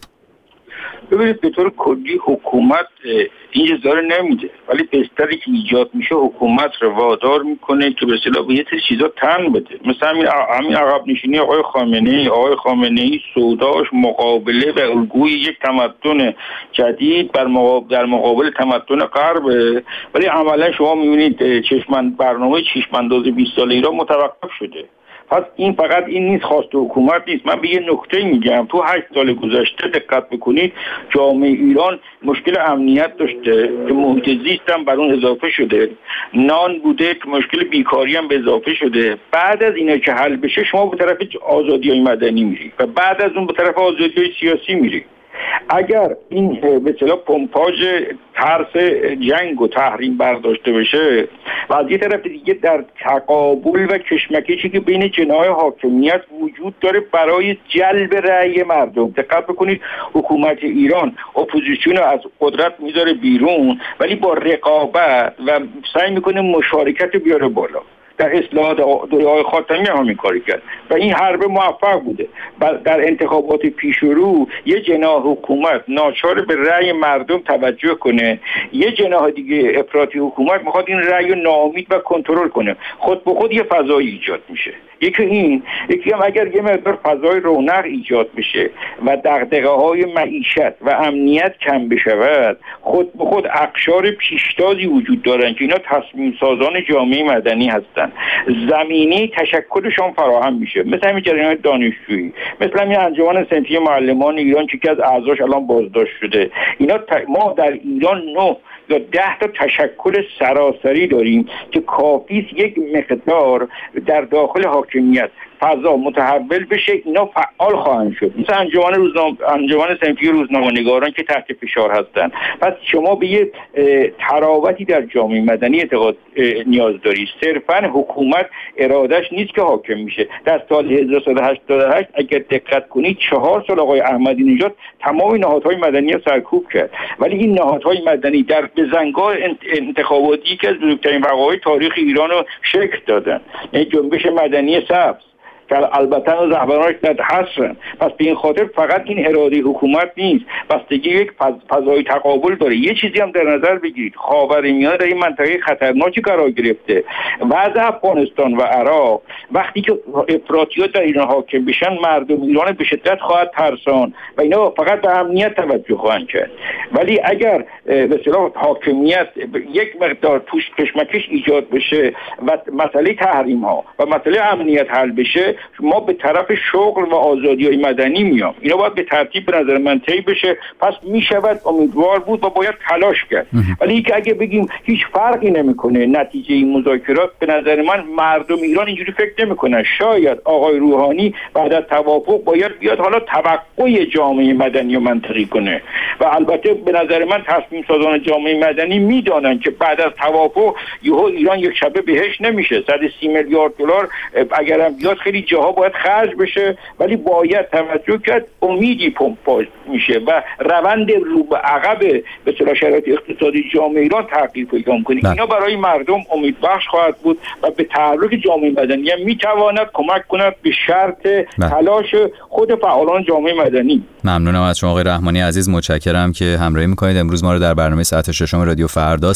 ببینید به طور کلی حکومت این اجازه نمیده، ولی بستری که ایجاد میشه حکومت رو وادار میکنه که به اصطلاح به یه سری چیزا تن بده. مثلا همین عقب نشینی آقای خامنه ای سوداش مقابله و الگوی یک تمدن جدید در مقابل تمدن غرب، ولی عملا شما میبینید برنامه چشم انداز 20 ساله ایران متوقف شده. پس این فقط این نیست، خواست حکومت نیست. من به یه نکته میگم، تو 8 سال گذشته دقت بکنید جامعه ایران مشکل امنیت داشته که محیط زیست هم بر اون اضافه شده، نان بوده که مشکل بیکاری هم به اضافه شده. بعد از اینا که حل بشه شما به طرف آزادی‌های مدنی میری و بعد از اون به طرف آزادی‌های سیاسی میری. اگر این به اصطلاح پمپاژ ترس جنگ و تحریم برداشته بشه و از یه طرف دیگه در تقابل و کشمکشی که بین جناح حاکمیت وجود داره برای جلب رأی مردم، دقت بکنید حکومت ایران اپوزیسیون رو از قدرت میذاره بیرون ولی با رقابت و سعی میکنه مشارکت بیاره بالا. در اصلاحات دوره آقای خاتمی هم این کاری کرد و این حرب موفق بوده. در انتخابات پیش رو یه جناح حکومت ناچار به رأی مردم توجه کنه، یه جناح دیگه افراطی حکومت میخواد این رأی رو ناامید و کنترل کنه. خود به خود یه فضایی ایجاد میشه. یکی هم اگر یه مقدار فضای رونق ایجاد بشه و دغدغه‌های معیشت و امنیت کم بشود، خود به خود اقشار پیشتازی وجود دارن که اینا تصمیم سازان جامعه مدنی هستن. هستن، زمینه تشکلشون فراهم میشه، مثل همین جریان دانشجویی، مثل همین انجمن صنفی معلمان ایران که از اعضاش الان بازداشت شده. اینا ما در ایران 9 یا 10 تا تشکل سراسری داریم که کافی است یک مقدار در داخل حاکمیت فضا متحول بشه، اینا فعال خواهند شد. مثل انجمن صنفی روزنامه‌نگاران که تحت فشار هستند. پس شما به یه تراوتی در جامعه مدنی اعتقاد نیاز داری. صرفاً حکومت ارادش نیست که حاکم میشه. در سال 1388 اگر دقت کنید 4 سال آقای احمدی نژاد تمام نهادهای مدنی سرکوب کرد، ولی این نهادهای مدنی در بزنگاه انتخاباتی که از بزرگترین وقایع تاریخ ایران رو شکل دادن، یعنی جنبش مدنی سبز که البته رهبرانش در حصرن. پس به این خاطر فقط این اراده حکومت نیست، بستگی یک فضای تقابل داره. یه چیزی هم در نظر بگیرید، خاورمیانه در این منطقه خطرناکی قرار گرفته. وضع افغانستان و عراق وقتی که افراطیات در ایران حاکم بشن، مردم ایران به شدت خواهد ترسان و اینا فقط به امنیت توجه خواهند کرد. ولی اگر به اصطلاح حاکمیت یک مقدار توش کشمکش ایجاد بشه و مسئله تحریم ها و مسئله امنیت حل بشه، ما به طرف شغل و آزادی‌های مدنی میام. اینا باید به ترتیب به نظر من طی بشه. پس میشود امیدوار بود و باید تلاش کرد. ولی که اگه بگیم هیچ فرقی نمیکنه نتیجه این مذاکرات، به نظر من مردم ایران اینجوری فکر نمیکنن. شاید آقای روحانی بعد از توافق باید بیاد حالا توقع جامعه مدنی رو منطقی کنه و البته به نظر من تصمیم سازان جامعه مدنی میدانن که بعد از توافق یهو ایران یک شبه بهش نمیشه. 130 میلیارد دلار اگرم بیاد خیلی جاها باید خرج بشه، ولی باید توجه کرد امیدی پمپ میشه و روند رو به عقب به اصطلاح شرایط اقتصادی جامعه ایران تغییر پیدا می‌کنه. اینا برای مردم امیدبخش خواهد بود و به تحرک جامعه مدنی هم میتواند کمک کند به شرط تلاش خود فعالان جامعه مدنی. ممنونم از شما آقای رحمانی عزیز، متشکرم که همراهی میکنید. امروز ما رو در برنامه ساعت 6 رادیو فردا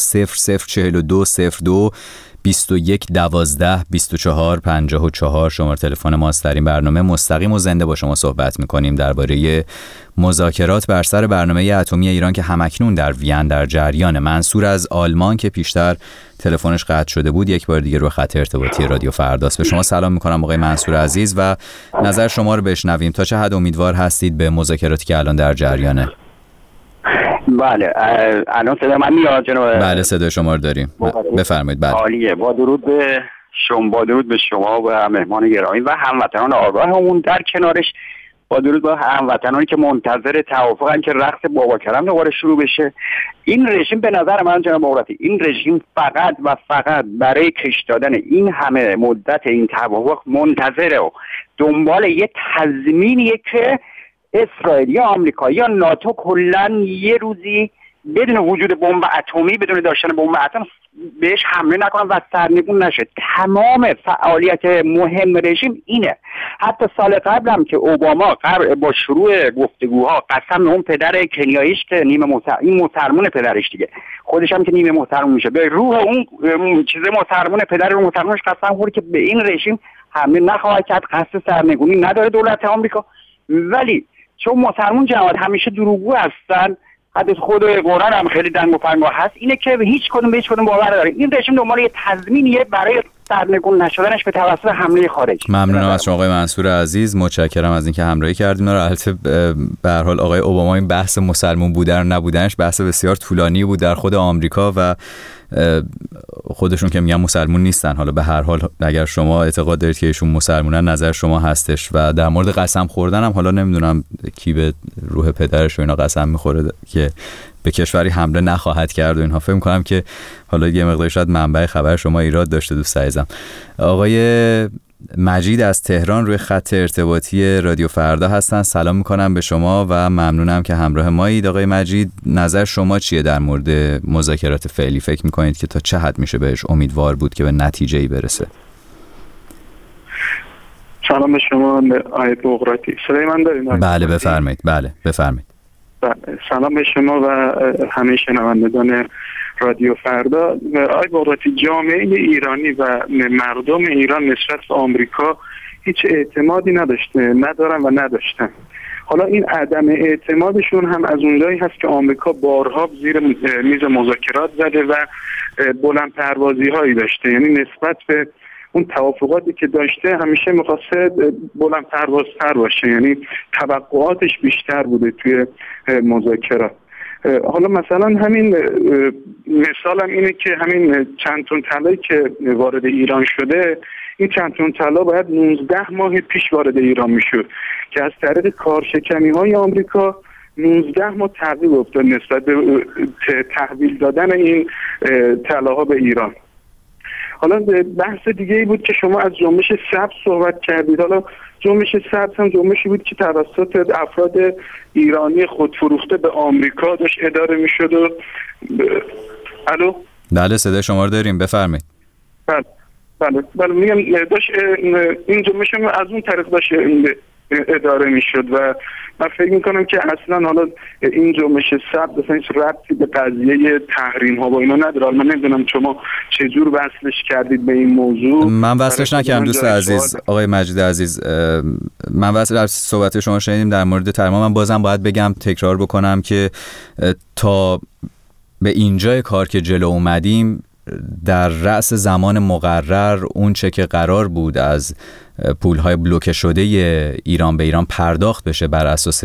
004202 21 12 24 54 شماره تلفن ماست. در این برنامه مستقیم و زنده با شما صحبت میکنیم درباره مذاکرات بر سر برنامه اتمی ایران که همکنون در وین در جریان. منصور از آلمان که پیشتر تلفنش قطع شده بود یک بار دیگه رو خط ارتباطی رادیو فرداست. به شما سلام میکنم آقای منصور عزیز و نظر شما رو بشنویم. تا چه حد امیدوار هستید به مذاکراتی که الان در جریانه؟ بله الان صدا من میاد جناب؟ بله صدا شما رو داریم، بفرمایید. بله عالیه. با درود به شما و مهمان گرامی و هموطنان آگاهمون، در کنارش با درود به هموطنانی که منتظر توافقن که رقص بابا کرم دوباره شروع بشه. این رژیم به نظر من جناب بغراتی، این رژیم فقط و فقط برای کش دادن این همه مدت این توافق منتظره و دنبال یه تضمینیه که اسرائیل یا آمریکا یا ناتو کلاً یه روزی بدون وجود بمب اتمی، بدون داشتن بمب اتم بهش حمله نکنن و سرنگون نشه. تمام فعالیت مهم رژیم اینه. حتی سال قبل هم که اوباما با شروع گفتگوها قسم اون پدر کنیاییش که این محترمون پدرش دیگه خودش هم که نیمه محترم میشه، به روح اون چیز محترمون پدر رو محترمش قسم خورد که به این رژیم حمله نخواهد کرد، قصد سرنگونی نداره دولت آمریکا. ولی چون محترمون جماعت همیشه دروغگو هستن، حتی خود قرآن هم خیلی دنگ و فنگا هست، اینه که هیچ کدوم باور نداره. این رژیم دنبال یه تضمینیه برای سرنگون نشدنش به توسط حمله خارجی. ممنونم از شما آقای منصور عزیز، متشکرم از اینکه همراهی کردیم. البته به هر حال آقای اوباما این بحث مسلمان بودن و نبودنش بحث بسیار طولانی بود در خود آمریکا و خودشون که میگن مسلمون نیستن. حالا به هر حال اگر شما اعتقاد دارید که ایشون مسلمونن نظر شما هستش. و در مورد قسم خوردن هم حالا نمیدونم کی به روح پدرش و اینا قسم میخوره که به کشوری حمله نخواهد کرد و اینها. فکر می‌کنم که حالا یه مقدار شاید منبع خبر شما ایراد داشته دوست عزیزم. آقای مجید از تهران روی خط ارتباطی رادیو فردا هستن. سلام میکنم به شما و ممنونم که همراه مایید. آقای مجید نظر شما چیه در مورد مذاکرات فعلی؟ فکر میکنید که تا چه حد میشه بهش امیدوار بود که به نتیجه‌ای برسه؟ سلام به شما آقای بغراتی. صدای من دارید؟ بله بفرمایید. بله بفرمایید. سلام به شما و همه شنوندگان رادیو فردا. آقای بغراتی، جامعه ایرانی و مردم ایران نسبت به آمریکا هیچ اعتمادی ندارن و نداشتن. حالا این عدم اعتمادشون هم از اونجایی هست که آمریکا بارها زیر میز مذاکرات زده و بلند پروازی هایی داشته، یعنی نسبت به اون توافقاتی که داشته همیشه می‌خواسته بلند پروازتر باشه، یعنی توقعاتش بیشتر بوده توی مذاکرات. حالا مثلا همین مثال هم اینه که همین چند تن طلایی که وارد ایران شده، این چند تن طلا باید 19 ماه پیش وارد ایران میشد که از طریق کارشکنی‌های آمریکا 19 ماه تعقیب افتاد نسبت به تحویل دادن این طلاها به ایران. حالا بحث دیگه ای بود که شما از جنبش سبز صحبت کردید. حالا جنبش سبز هم جنبشی بود که توسط افراد ایرانی خودفروخته به آمریکا داشت اداره میشد و الو؟ بله صدای شما رو داریم، بفرمایید. بله میگم داشت این جنبش هم از اون طریق داشت اداره میشد و من فکر میکنم که اصلا حالا این جنبش سبز اصلا هیچ ربطی به قضیه تحریم ها با اینا نداره. من نمیدونم شما چجور وصلش کردید به این موضوع. من وصلش نکردم دوست عزیز آقای مجید عزیز. من وصل صحبت شما شنیدیم در مورد تحریم. من بازم باید بگم، تکرار بکنم که تا به اینجای کار که جلو اومدیم، در رأس زمان مقرر اون چه که قرار بود از پولهای بلوکه شده ایران به ایران پرداخت بشه بر اساس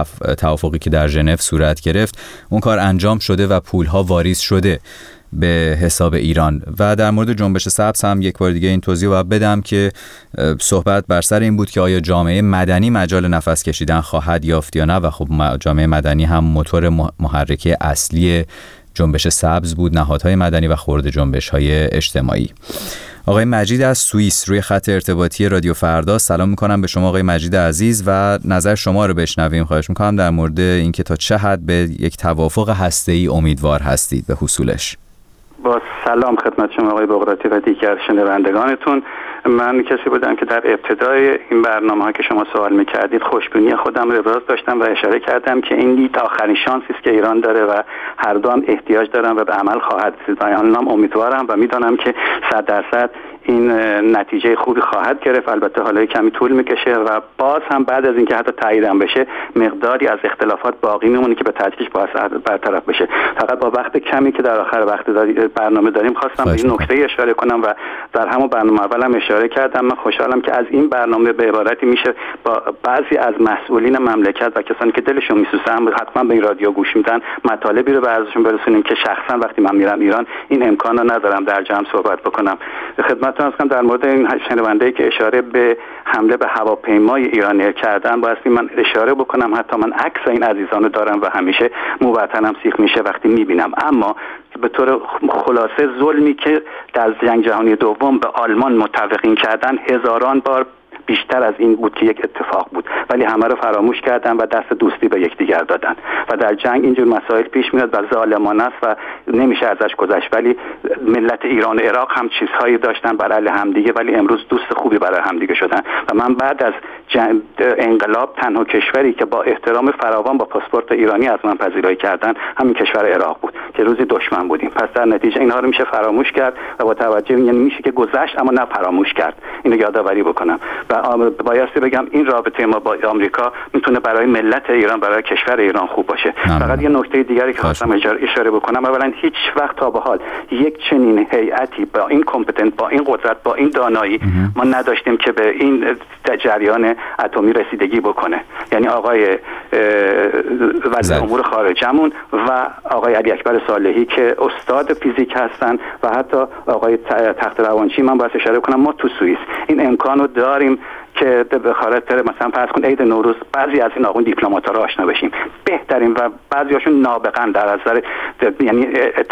توافقی که در ژنو صورت گرفت، اون کار انجام شده و پولها واریز شده به حساب ایران. و در مورد جنبش سبز هم یک بار دیگه این توضیح باید بدم که صحبت بر سر این بود که آیا جامعه مدنی مجال نفس کشیدن خواهد یافت یا نه، و خب جامعه مدنی هم موتور محرکه اصلی جنبش سبز بود، نهادهای مدنی و خرد جنبش‌های اجتماعی. آقای مجید از سوئیس روی خط ارتباطی رادیو فردا. سلام میکنم به شما آقای مجید عزیز و نظر شما رو بشنویم. خواهش میکنم در مورد اینکه تا چه حد به یک توافق هسته‌ای امیدوار هستید به حصولش. با سلام خدمت شما آقای بغراتی و دیگر شنوندگانتون. من کسی بودم که در ابتدای این برنامه‌ها که شما سوال می‌کردید خوشبینی خودم رو ابراز داشتم و اشاره کردم که این آخرین شانسی است که ایران داره و هر دو هم احتیاج دارن و به عمل خواهد رسید. من امیدوارم و میدونم که 100% این نتیجه خوبی خواهد گرفت. البته حالا کمی طول میکشه و باز هم بعد از اینکه حتی تایید هم بشه مقداری از اختلافات باقی میمونه که به تدریج باید برطرف بشه. فقط با وقت کمی که در آخر وقت برنامه داریم خواستم به این نکته اشاره کنم و در همون برنامه اولم اشاره کردم. من خوشحالم که از این برنامه به عبارتی میشه با بعضی از مسئولین مملکت و کسانی که دلشون میسوزه هم حتما به این رادیو گوش میدن مطالبی رو به ازشون برسونیم که شخصا وقتی من میرم ایران این امکان رو ندارم در جمع صحبت بکنم. خدمتتون هستم در مورد این شنونده‌ای که اشاره به حمله به هواپیمای ایرانی کردن بایستی من اشاره بکنم. حتی من عکس این عزیزان رو دارم و همیشه موطنم سیخ میشه وقتی میبینم. اما به طور خلاصه ظلمی که در جنگ جهانی دوم به آلمان متفقین کردن هزاران بار بیشتر از این بود که یک اتفاق بود، ولی همه رو فراموش کردن و دست دوستی به یکدیگر دادن و در جنگ اینجور مسائل پیش میاد و ظالمانه است و نمیشه ازش گذشت. ولی ملت ایران و عراق هم چیزهایی داشتن برای همدیگه ولی امروز دوست خوبی برای همدیگه شدن و من بعد از انقلاب تنها کشوری که با احترام فراوان با پاسپورت ایرانی از من پذیرایی کردن همین کشور عراق بود که روزی دشمن بودیم. پس در نتیجه اینها رو میشه فراموش کرد و با توجه یعنی میشه که گذشت اما نه فراموش کرد. اینو یادآوری بکنم و بایستی بگم این رابطه ما با آمریکا میتونه برای ملت ایران برای کشور ایران خوب باشه. فقط یه نکته دیگری که خواستم اشاره بکنم، اولا هیچ وقت تا به حال یک چنین هیئتی با این کامپتنت با این قدرت با این دانایی ما نداشتیم که به این جریان اتمی رسیدگی بکنه. یعنی آقای وزیر امور خارجمون و آقای علی اکبر صالحی که استاد فیزیک هستن و حتی آقای تخت روانچی من باید اشاره کنم ما تو سوئیس این امکانو داریم که به خاطر مثلا فرض کن عید نوروز بعضی از این آقایون دیپلمات‌ها رو آشنا بشیم بهترین و بعضیاشون نابغه‌اند در نظر یعنی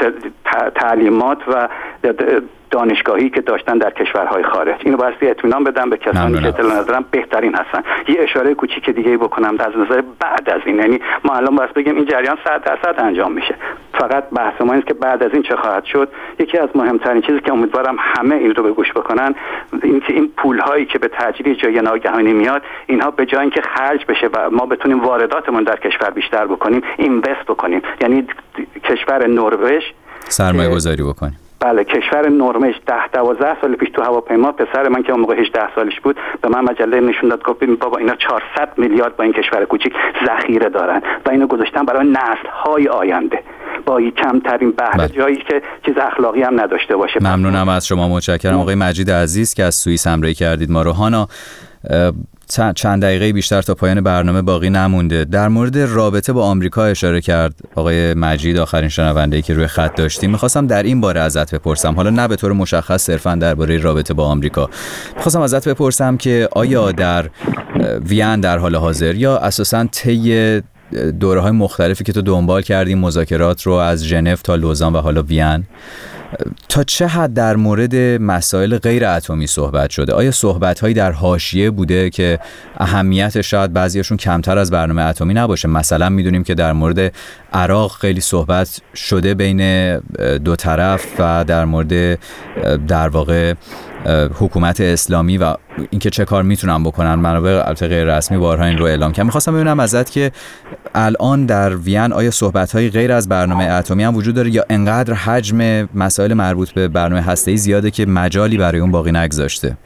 تعلیمات و دانشگاهی که داشتن در کشورهای خارج. اینو بایستی اطمینان بدم به کسانی که اطلاع ندارن بهترین هستن. یه اشاره کوچیک دیگه بکنم از نظر بعد از این، یعنی ما الان باید بگیم این جریان 100% انجام میشه، فقط بحث ما اینه که بعد از این چه خواهد شد. یکی از مهمترین چیزی که امیدوارم همه این رو به گوش بکنن این که این پولهایی که به تجریج جای ناگهانی میاد اینها به جای اینکه خرج بشه و ما بتونیم وارداتمون در کشور بیشتر بکنیم اینوست بکنیم. یعنی کشور نروژ سرمایه گذاری بکنیم. بله کشور نروژ 10-12 سال پیش تو هواپیما پسر من که اون موقع 18 سالش بود به من مجله نشون داد گفت بابا اینا 400 میلیارد با این کشور کوچیک ذخیره دارن و اینو گذاشتن برای نسل‌های آینده. با کمترین بهره، جایی که چیز اخلاقی هم نداشته باشه. ممنونم از شما، متشکرم. آقای مجید عزیز که از سوئیس همراهی کردید ما رو. هانا، چند دقیقه بیشتر تا پایان برنامه باقی نمونده. در مورد رابطه با آمریکا اشاره کرد آقای مجید، آخرین شنونده‌ای که روی خط داشتیم. می‌خواستم در این باره ازت بپرسم، حالا نه به طور مشخص صرفاً درباره رابطه با آمریکا. می‌خواستم ازت بپرسم که آیا در وین در حال حاضر یا اساساً طی دوره‌های مختلفی که تو دنبال کردیم، مذاکرات رو از ژنو تا لوزان و حالا وین، تا چه حد در مورد مسائل غیر اتمی صحبت شده؟ آیا صحبت‌هایی در حاشیه بوده که اهمیت شاید بعضیاشون کمتر از برنامه اتمی نباشه؟ مثلا میدونیم که در مورد عراق خیلی صحبت شده بین دو طرف و در مورد در واقع حکومت اسلامی و اینکه چه کار میتونن بکنن. منابع البته غیر رسمی بارها این رو اعلام کردن. می‌خواستم ببینم ازت که الان در وین آیا صحبت‌های غیر از برنامه اتمی هم وجود داره یا انقدر حجم مسائل مربوط به برنامه هسته‌ای زیاده که مجالی برای اون باقی نگذاشته؟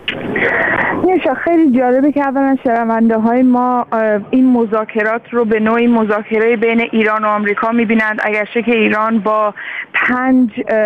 خیلی جالبه که اولا شنونده های ما این مذاکرات رو به نوعی مذاکره بین ایران و آمریکا میبینند، اگرچه که ایران با 5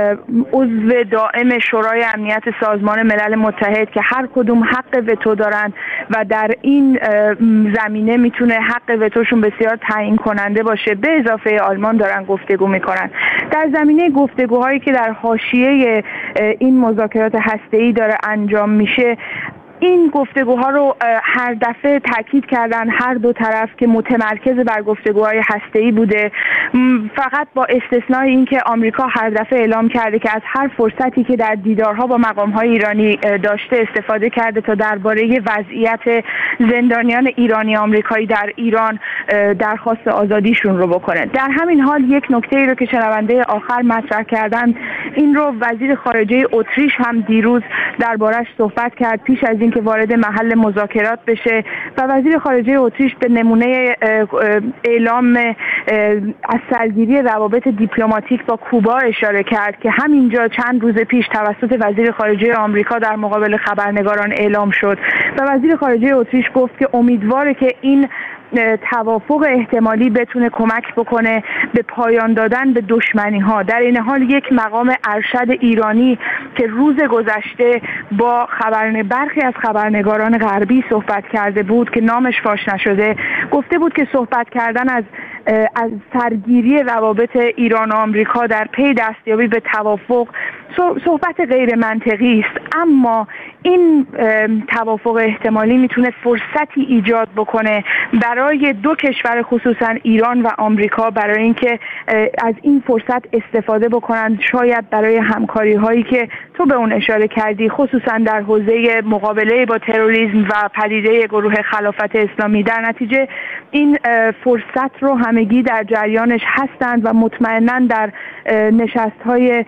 عضو دائم شورای امنیت سازمان ملل متحد که هر کدوم حق وتو دارن و در این زمینه میتونه حق وتوشون بسیار تعیین کننده باشه، به اضافه آلمان دارن گفتگو میکنن. در زمینه گفتگوهایی که در حاشیه این مذاکرات هسته‌ای داره انجام میشه، این گفتگوها رو هر دفعه تاکید کردن هر دو طرف که متمرکز بر گفتگوهای هسته‌ای بوده، فقط با استثنای اینکه آمریکا هر دفعه اعلام کرده که از هر فرصتی که در دیدارها با مقام‌های ایرانی داشته استفاده کرده تا درباره وضعیت زندانیان ایرانی آمریکایی در ایران درخواست آزادیشون رو بکنه. در همین حال یک نکته‌ای رو که شنونده آخر مطرح کردن، این رو وزیر خارجه اتریش هم دیروز دربارش صحبت کرد پیش از اینکه وارد محل مذاکرات بشه و وزیر خارجه اتریش به نمونه اعلام از سرگیری روابط دیپلماتیک با کوبا اشاره کرد که همینجا چند روز پیش توسط وزیر خارجه آمریکا در مقابل خبرنگاران اعلام شد و وزیر خارجه اتریش گفت که امیدواره که این توافق احتمالی بتونه کمک بکنه به پایان دادن به دشمنی ها. در این حال یک مقام ارشد ایرانی که روز گذشته با برخی از خبرنگاران غربی صحبت کرده بود که نامش فاش نشده، گفته بود که صحبت کردن از سرگیری روابط ایران و آمریکا در پی دستیابی به توافق صحبت غیر منطقی است، اما این توافق احتمالی میتونه فرصتی ایجاد بکنه برای دو کشور خصوصا ایران و آمریکا برای اینکه از این فرصت استفاده بکنن، شاید برای همکاری هایی که تو به اون اشاره کردی، خصوصا در حوزه مقابله با تروریسم و پدیده گروه خلافت اسلامی. در نتیجه این فرصت رو همگی در جریانش هستند و مطمئناً در نشست‌های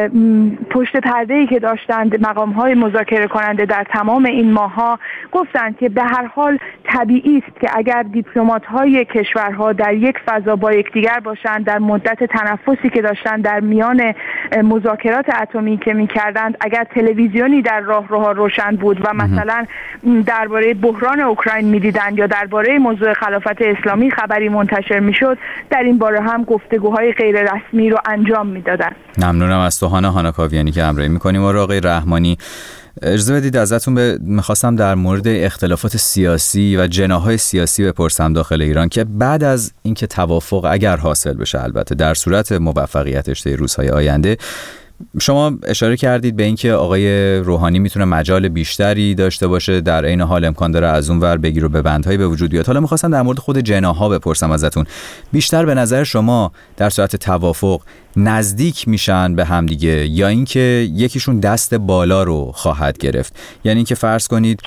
پشت پرده‌ای که داشتند مقام‌های مذاکره کننده در تمام این ماه‌ها گفتند که به هر حال طبیعی است که اگر دیپلمات‌های کشورها در یک فضا با یکدیگر باشند، در مدت تنفسی که داشتند در میان مذاکرات اتمی که می‌کردند، اگر تلویزیونی در راهروها روشن بود و مثلا درباره بحران اوکراین می‌دیدند یا درباره موضوع خلافت اسلامی خبری منتشر می‌شد، در این باره هم گفتگوهای غیر رسمی رو انجام می‌دادند. ممنونم از تو هانا کاویانی که همراهی می‌کنیم. و آقای رحمانی، اجازه بدید ازتون میخواستم در مورد اختلافات سیاسی و جناح‌های سیاسی بپرسم داخل ایران که بعد از اینکه توافق اگر حاصل بشه، البته در صورت موفقیتش در روزهای آینده، شما اشاره کردید به اینکه آقای روحانی میتونه مجال بیشتری داشته باشه، در عین حال امکان داره از اون ور بگیر و به بندهایی به وجود بیاد. حالا میخواستم در مورد خود جناح‌ها بپرسم ازتون، بیشتر به نظر شما در صورت توافق نزدیک میشن به هم دیگه یا اینکه یکیشون دست بالا رو خواهد گرفت؟ یعنی اینکه فرض کنید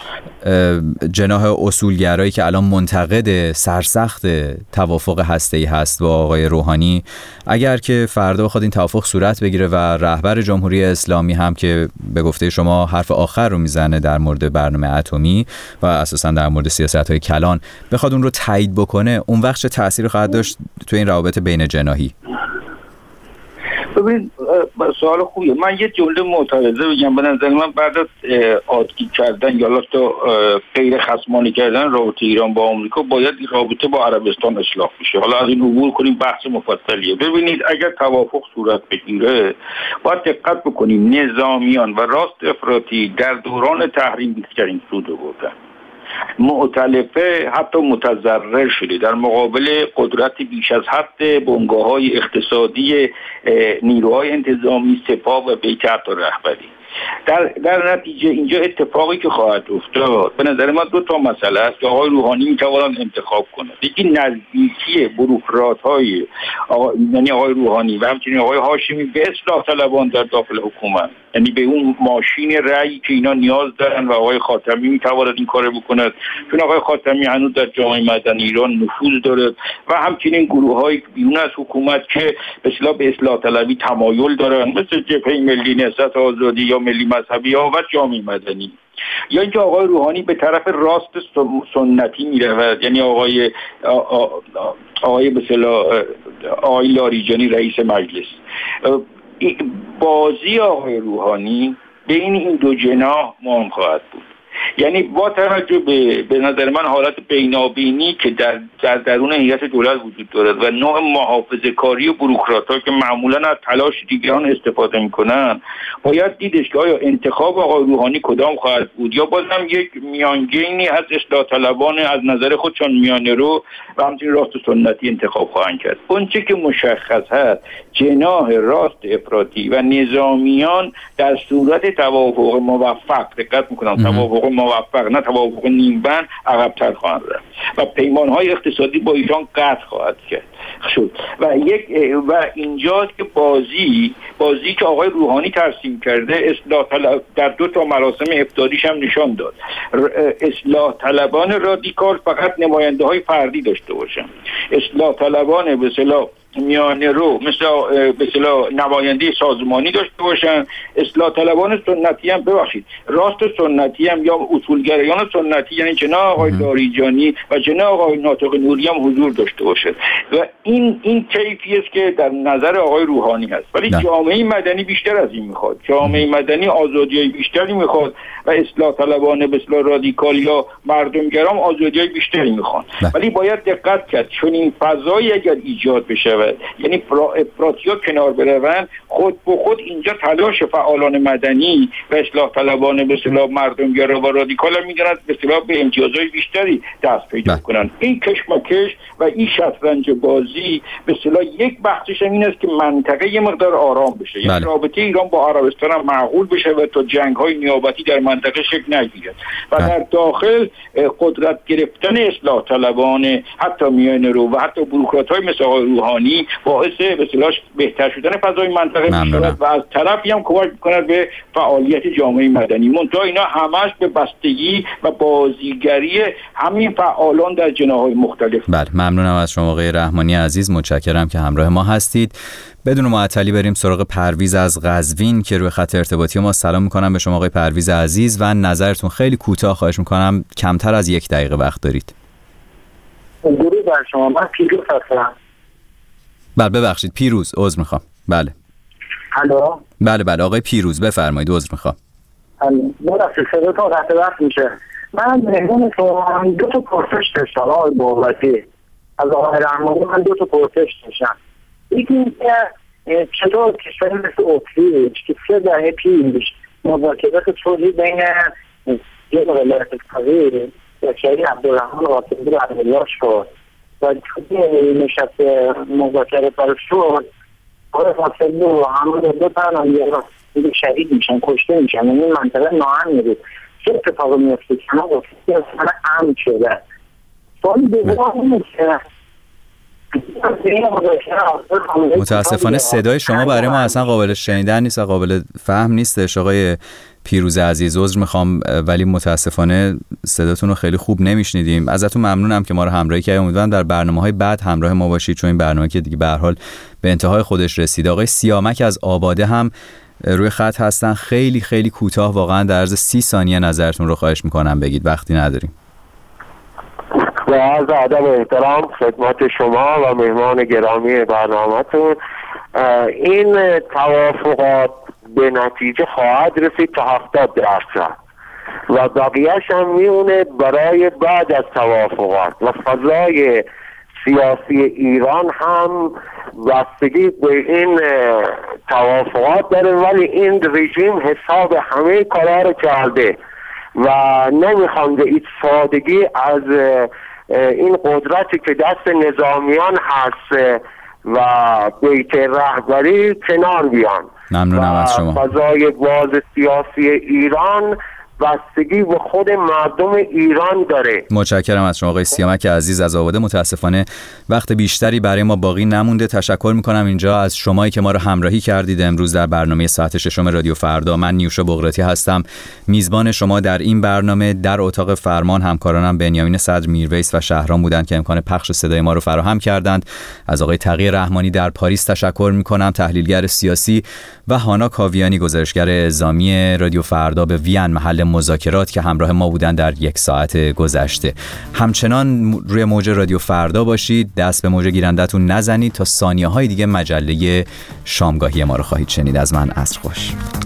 جناح اصولگرایی که الان منتقد سرسخت توافق هسته‌ای هست با آقای روحانی، اگر که فردا بخواد این توافق صورت بگیره و رهبر جمهوری اسلامی هم که به گفته شما حرف آخر رو میزنه در مورد برنامه اتمی و اساسا در مورد سیاست‌های کلان، بخواد اون رو تایید بکنه، اون وقت چه تأثیری خواهد داشت تو این روابط بین جناحی؟ ببین سوال خوبیه. من یه جمله معترضه بگم. به نظر من بعد از عادی کردن یا لاستو غیر خصمانه کردن رابطه ایران با آمریکا باید رابطه با عربستان اصلاح بشه. حالا از این عبور کنیم، بحث مفصلیه. ببینید اگر توافق صورت بگیره باید دقت بکنیم نظامیان و راست افراطی در دوران تحریم بیشترین سود بردن. مؤتلفه حتی متضرر شده در مقابل قدرت بیش از حد بنگاه‌های اقتصادی نیروهای انتظامی، سپاه و بیت رهبری. در نتیجه اینجا اتفاقی که خواهد افتاد به نظر من دو تا مسئله است که آقای روحانی میتوانند انتخاب کنند. یکی نزدیکی بوروکرات‌های یعنی آقای روحانی و همچنین آقای هاشمی به اصلاح طلبان در داخل حکومت، یعنی به اون ماشین رأی که اینا نیاز دارن و آقای خاتمی میتواند این کارو بکند، چون آقای خاتمی هنوز در جامعه مدنی ایران نفوذ دارد و همچنین گروه‌های بیرون از حکومت که به اصلاح طلبی تمایل دارن، مثل جبهه ملی نهضت آزادی یا ملی مذهبی ها و جامعه مدنی. یا اینکه آقای روحانی به طرف راست سنتی میرود، یعنی آقای به اصطلاح آقای لاریجانی رئیس مجلس. بازی آقای روحانی بین این دو جناح مهم خواهد بود. یعنی با توجه به نظر من حالت بینابینی که در درون هیئت دولت وجود دارد و نوع محافظه‌کاری و بوروکرات‌ها که معمولاً از تلاش دیگران استفاده می‌کنند، باید دیدش که آیا انتخاب آقای روحانی کدام خواهد بود یا بازم یک میانگینی از اصلاح طلبان از نظر خودشان میانه رو و همچنین راست سنتی انتخاب خواهند کرد. اونچه که مشخص هست جناح راست افراطی و نظامیان در صورت توافق موفق، دقت می‌کنم توافق موفق نه توافق نیمبند، عقب‌تر خواهند رفت و پیمان‌های اقتصادی با ایران قطع خواهد کرد شد و اینجاست که بازی که آقای روحانی ترسیم کرده اصلاح طلب در دو تا مراسم افطاریش هم نشان داد. اصلاح طلبان رادیکال فقط نماینده‌های فردی داشته باشن، اصلاح طلبان به اصطلاح میانه رو مثل نماینده سازمانی داشته باشن، اصلاح طلبان سنتی هم راست سنتی هم یا اصولگرایان سنتی یعنی جناح آقای لاریجانی و جناح آقای ناطق نوری هم حضور داشته باشد و این کیفی است که در نظر آقای روحانی هست. ولی جامعه مدنی بیشتر از این میخواد. جامعه مدنی آزادی‌های بیشتری میخواد و اصلاح طلبان به اصطلاح رادیکال یا مردمگرام آزادی‌های بیشتری میخوان. ولی باید دقت کرد چون این فضایی اگر ایجاد بشه یعنی افراطی‌ها کنار بروند، خود به خود اینجا تلاش فعالان مدنی و اصلاح طلبان به اصطلاح مردمگرا و رادیکال هم می‌دونن به اصطلاح به امتیازهای بیشتری دست پیدا کنند. این کشمکش و این شطرنج بازی به اصطلاح یک بحثش این است که منطقه یه مقدار آرام بشه، یعنی رابطه ایران با عربستان هم معقول بشه و تا جنگ‌های نیابتی در منطقه شکل نگیرد و در داخل قدرت گرفتن اصلاح طلبان حتی میانه رو و حتی بوروکرات‌های مثل آقای روحانی باعث به اصطلاح بهتر شدن فضای منطقه می‌شود و از طرفی هم کمک می‌کند به فعالیت جامعه مدنی. منتها اینا همش به بستگی و بازیگری همین فعالان در جناح‌های مختلف. بله، ممنونم از شما آقای رحمانی عزیز، متشکرم که همراه ما هستید. بدون معطلی بریم سراغ پرویز از قزوین که روی خط ارتباطی ما. سلام می‌کنم به شما آقای پرویز عزیز و نظرتون خیلی کوتاه خواهش می‌کنم، کمتر از 1 دقیقه وقت دارید. درود بر شما. من پیروز هستم. بله ببخشید پیروز، عذر میخوام. بله. الو. بله آقای پیروز بفرمایید، عذر میخوام. ببخشید صداتون قطع وقت میشه. من مهمونتون 2 تا پرسش داشتم آقای بغراتی. از آقای رحمانی من 2 تا پرسش داشتم. یکی اینکه چطور کشوری مثل اتریش که 3 دهه پیش مذاکرات صلحی بین یه ولایت فقیه شهری عبدالرحمن قاسمی رو عملیات شد و توی نشست مذاکره برای شد آقای قاسمی و همون 2 تا دیگه شهید میشن، کشته میشن. این منطقه ناامنی بود. چه اتفاقی میفته که ما گفتیم اصلا امن شده. سوال دوم اینه که متاسفانه صدای شما برای ما اصلا قابل شنیدن نیست و قابل فهم نیستش آقای پیروز عزیز، عذر میخوام ولی متاسفانه صداتون رو خیلی خوب نمیشنیدیم. ازتون ممنونم که ما رو همراهی کردید. امیدوارم در برنامه‌های بعد همراه ما باشید چون این برنامه که دیگه به هر حال به انتهای خودش رسیده. آقای سیامک از آباده هم روی خط هستن. خیلی خیلی کوتاه واقعا در عرض 30 ثانیه نظرتون رو خواهش میکنم بگید، وقتی نداریم. با عرض ادب و احترام خدمت شما و مهمان گرامی برنامه‌تون. این توافقات به نتیجه خواهد رسید تا 70% و بقیهش هم میونه برای بعد از توافقات. و فضای سیاسی ایران هم بستگی به این توافقات داره، ولی این رژیم حساب همه کارا رو کرده و نمیخوان به این سادگی از این قدرتی که دست نظامیان هست و بیت رهبری کنار بیان. ممنونم از شما. فضای باز سیاسی ایران بستگی به خود مردم ایران داره. متشکرم از شما آقای سیامک عزیز از آباده. متاسفانه وقت بیشتری برای ما باقی نمونده. تشکر میکنم اینجا از شمایی که ما رو همراهی کردید امروز در برنامه ساعت 6 رادیو فردا. من نیوشا بغراتی هستم، میزبان شما در این برنامه. در اتاق فرمان همکارانم بنیامین صدر، میرویس و شهرام بودند که امکان پخش صدای ما رو فراهم کردند. از آقای تقی رحمانی در پاریس تشکر میکنم، تحلیلگر سیاسی، و هانا کاویانی گزارشگر اعزامی رادیو فردا به وین محل مذاکرات که همراه ما بودن در یک ساعت گذشته. همچنان روی موج رادیو فردا باشید، دست به موج گیرندتون نزنید. تا ثانیه‌های دیگه مجله شامگاهی ما رو خواهید شنید. از من عصر خوش.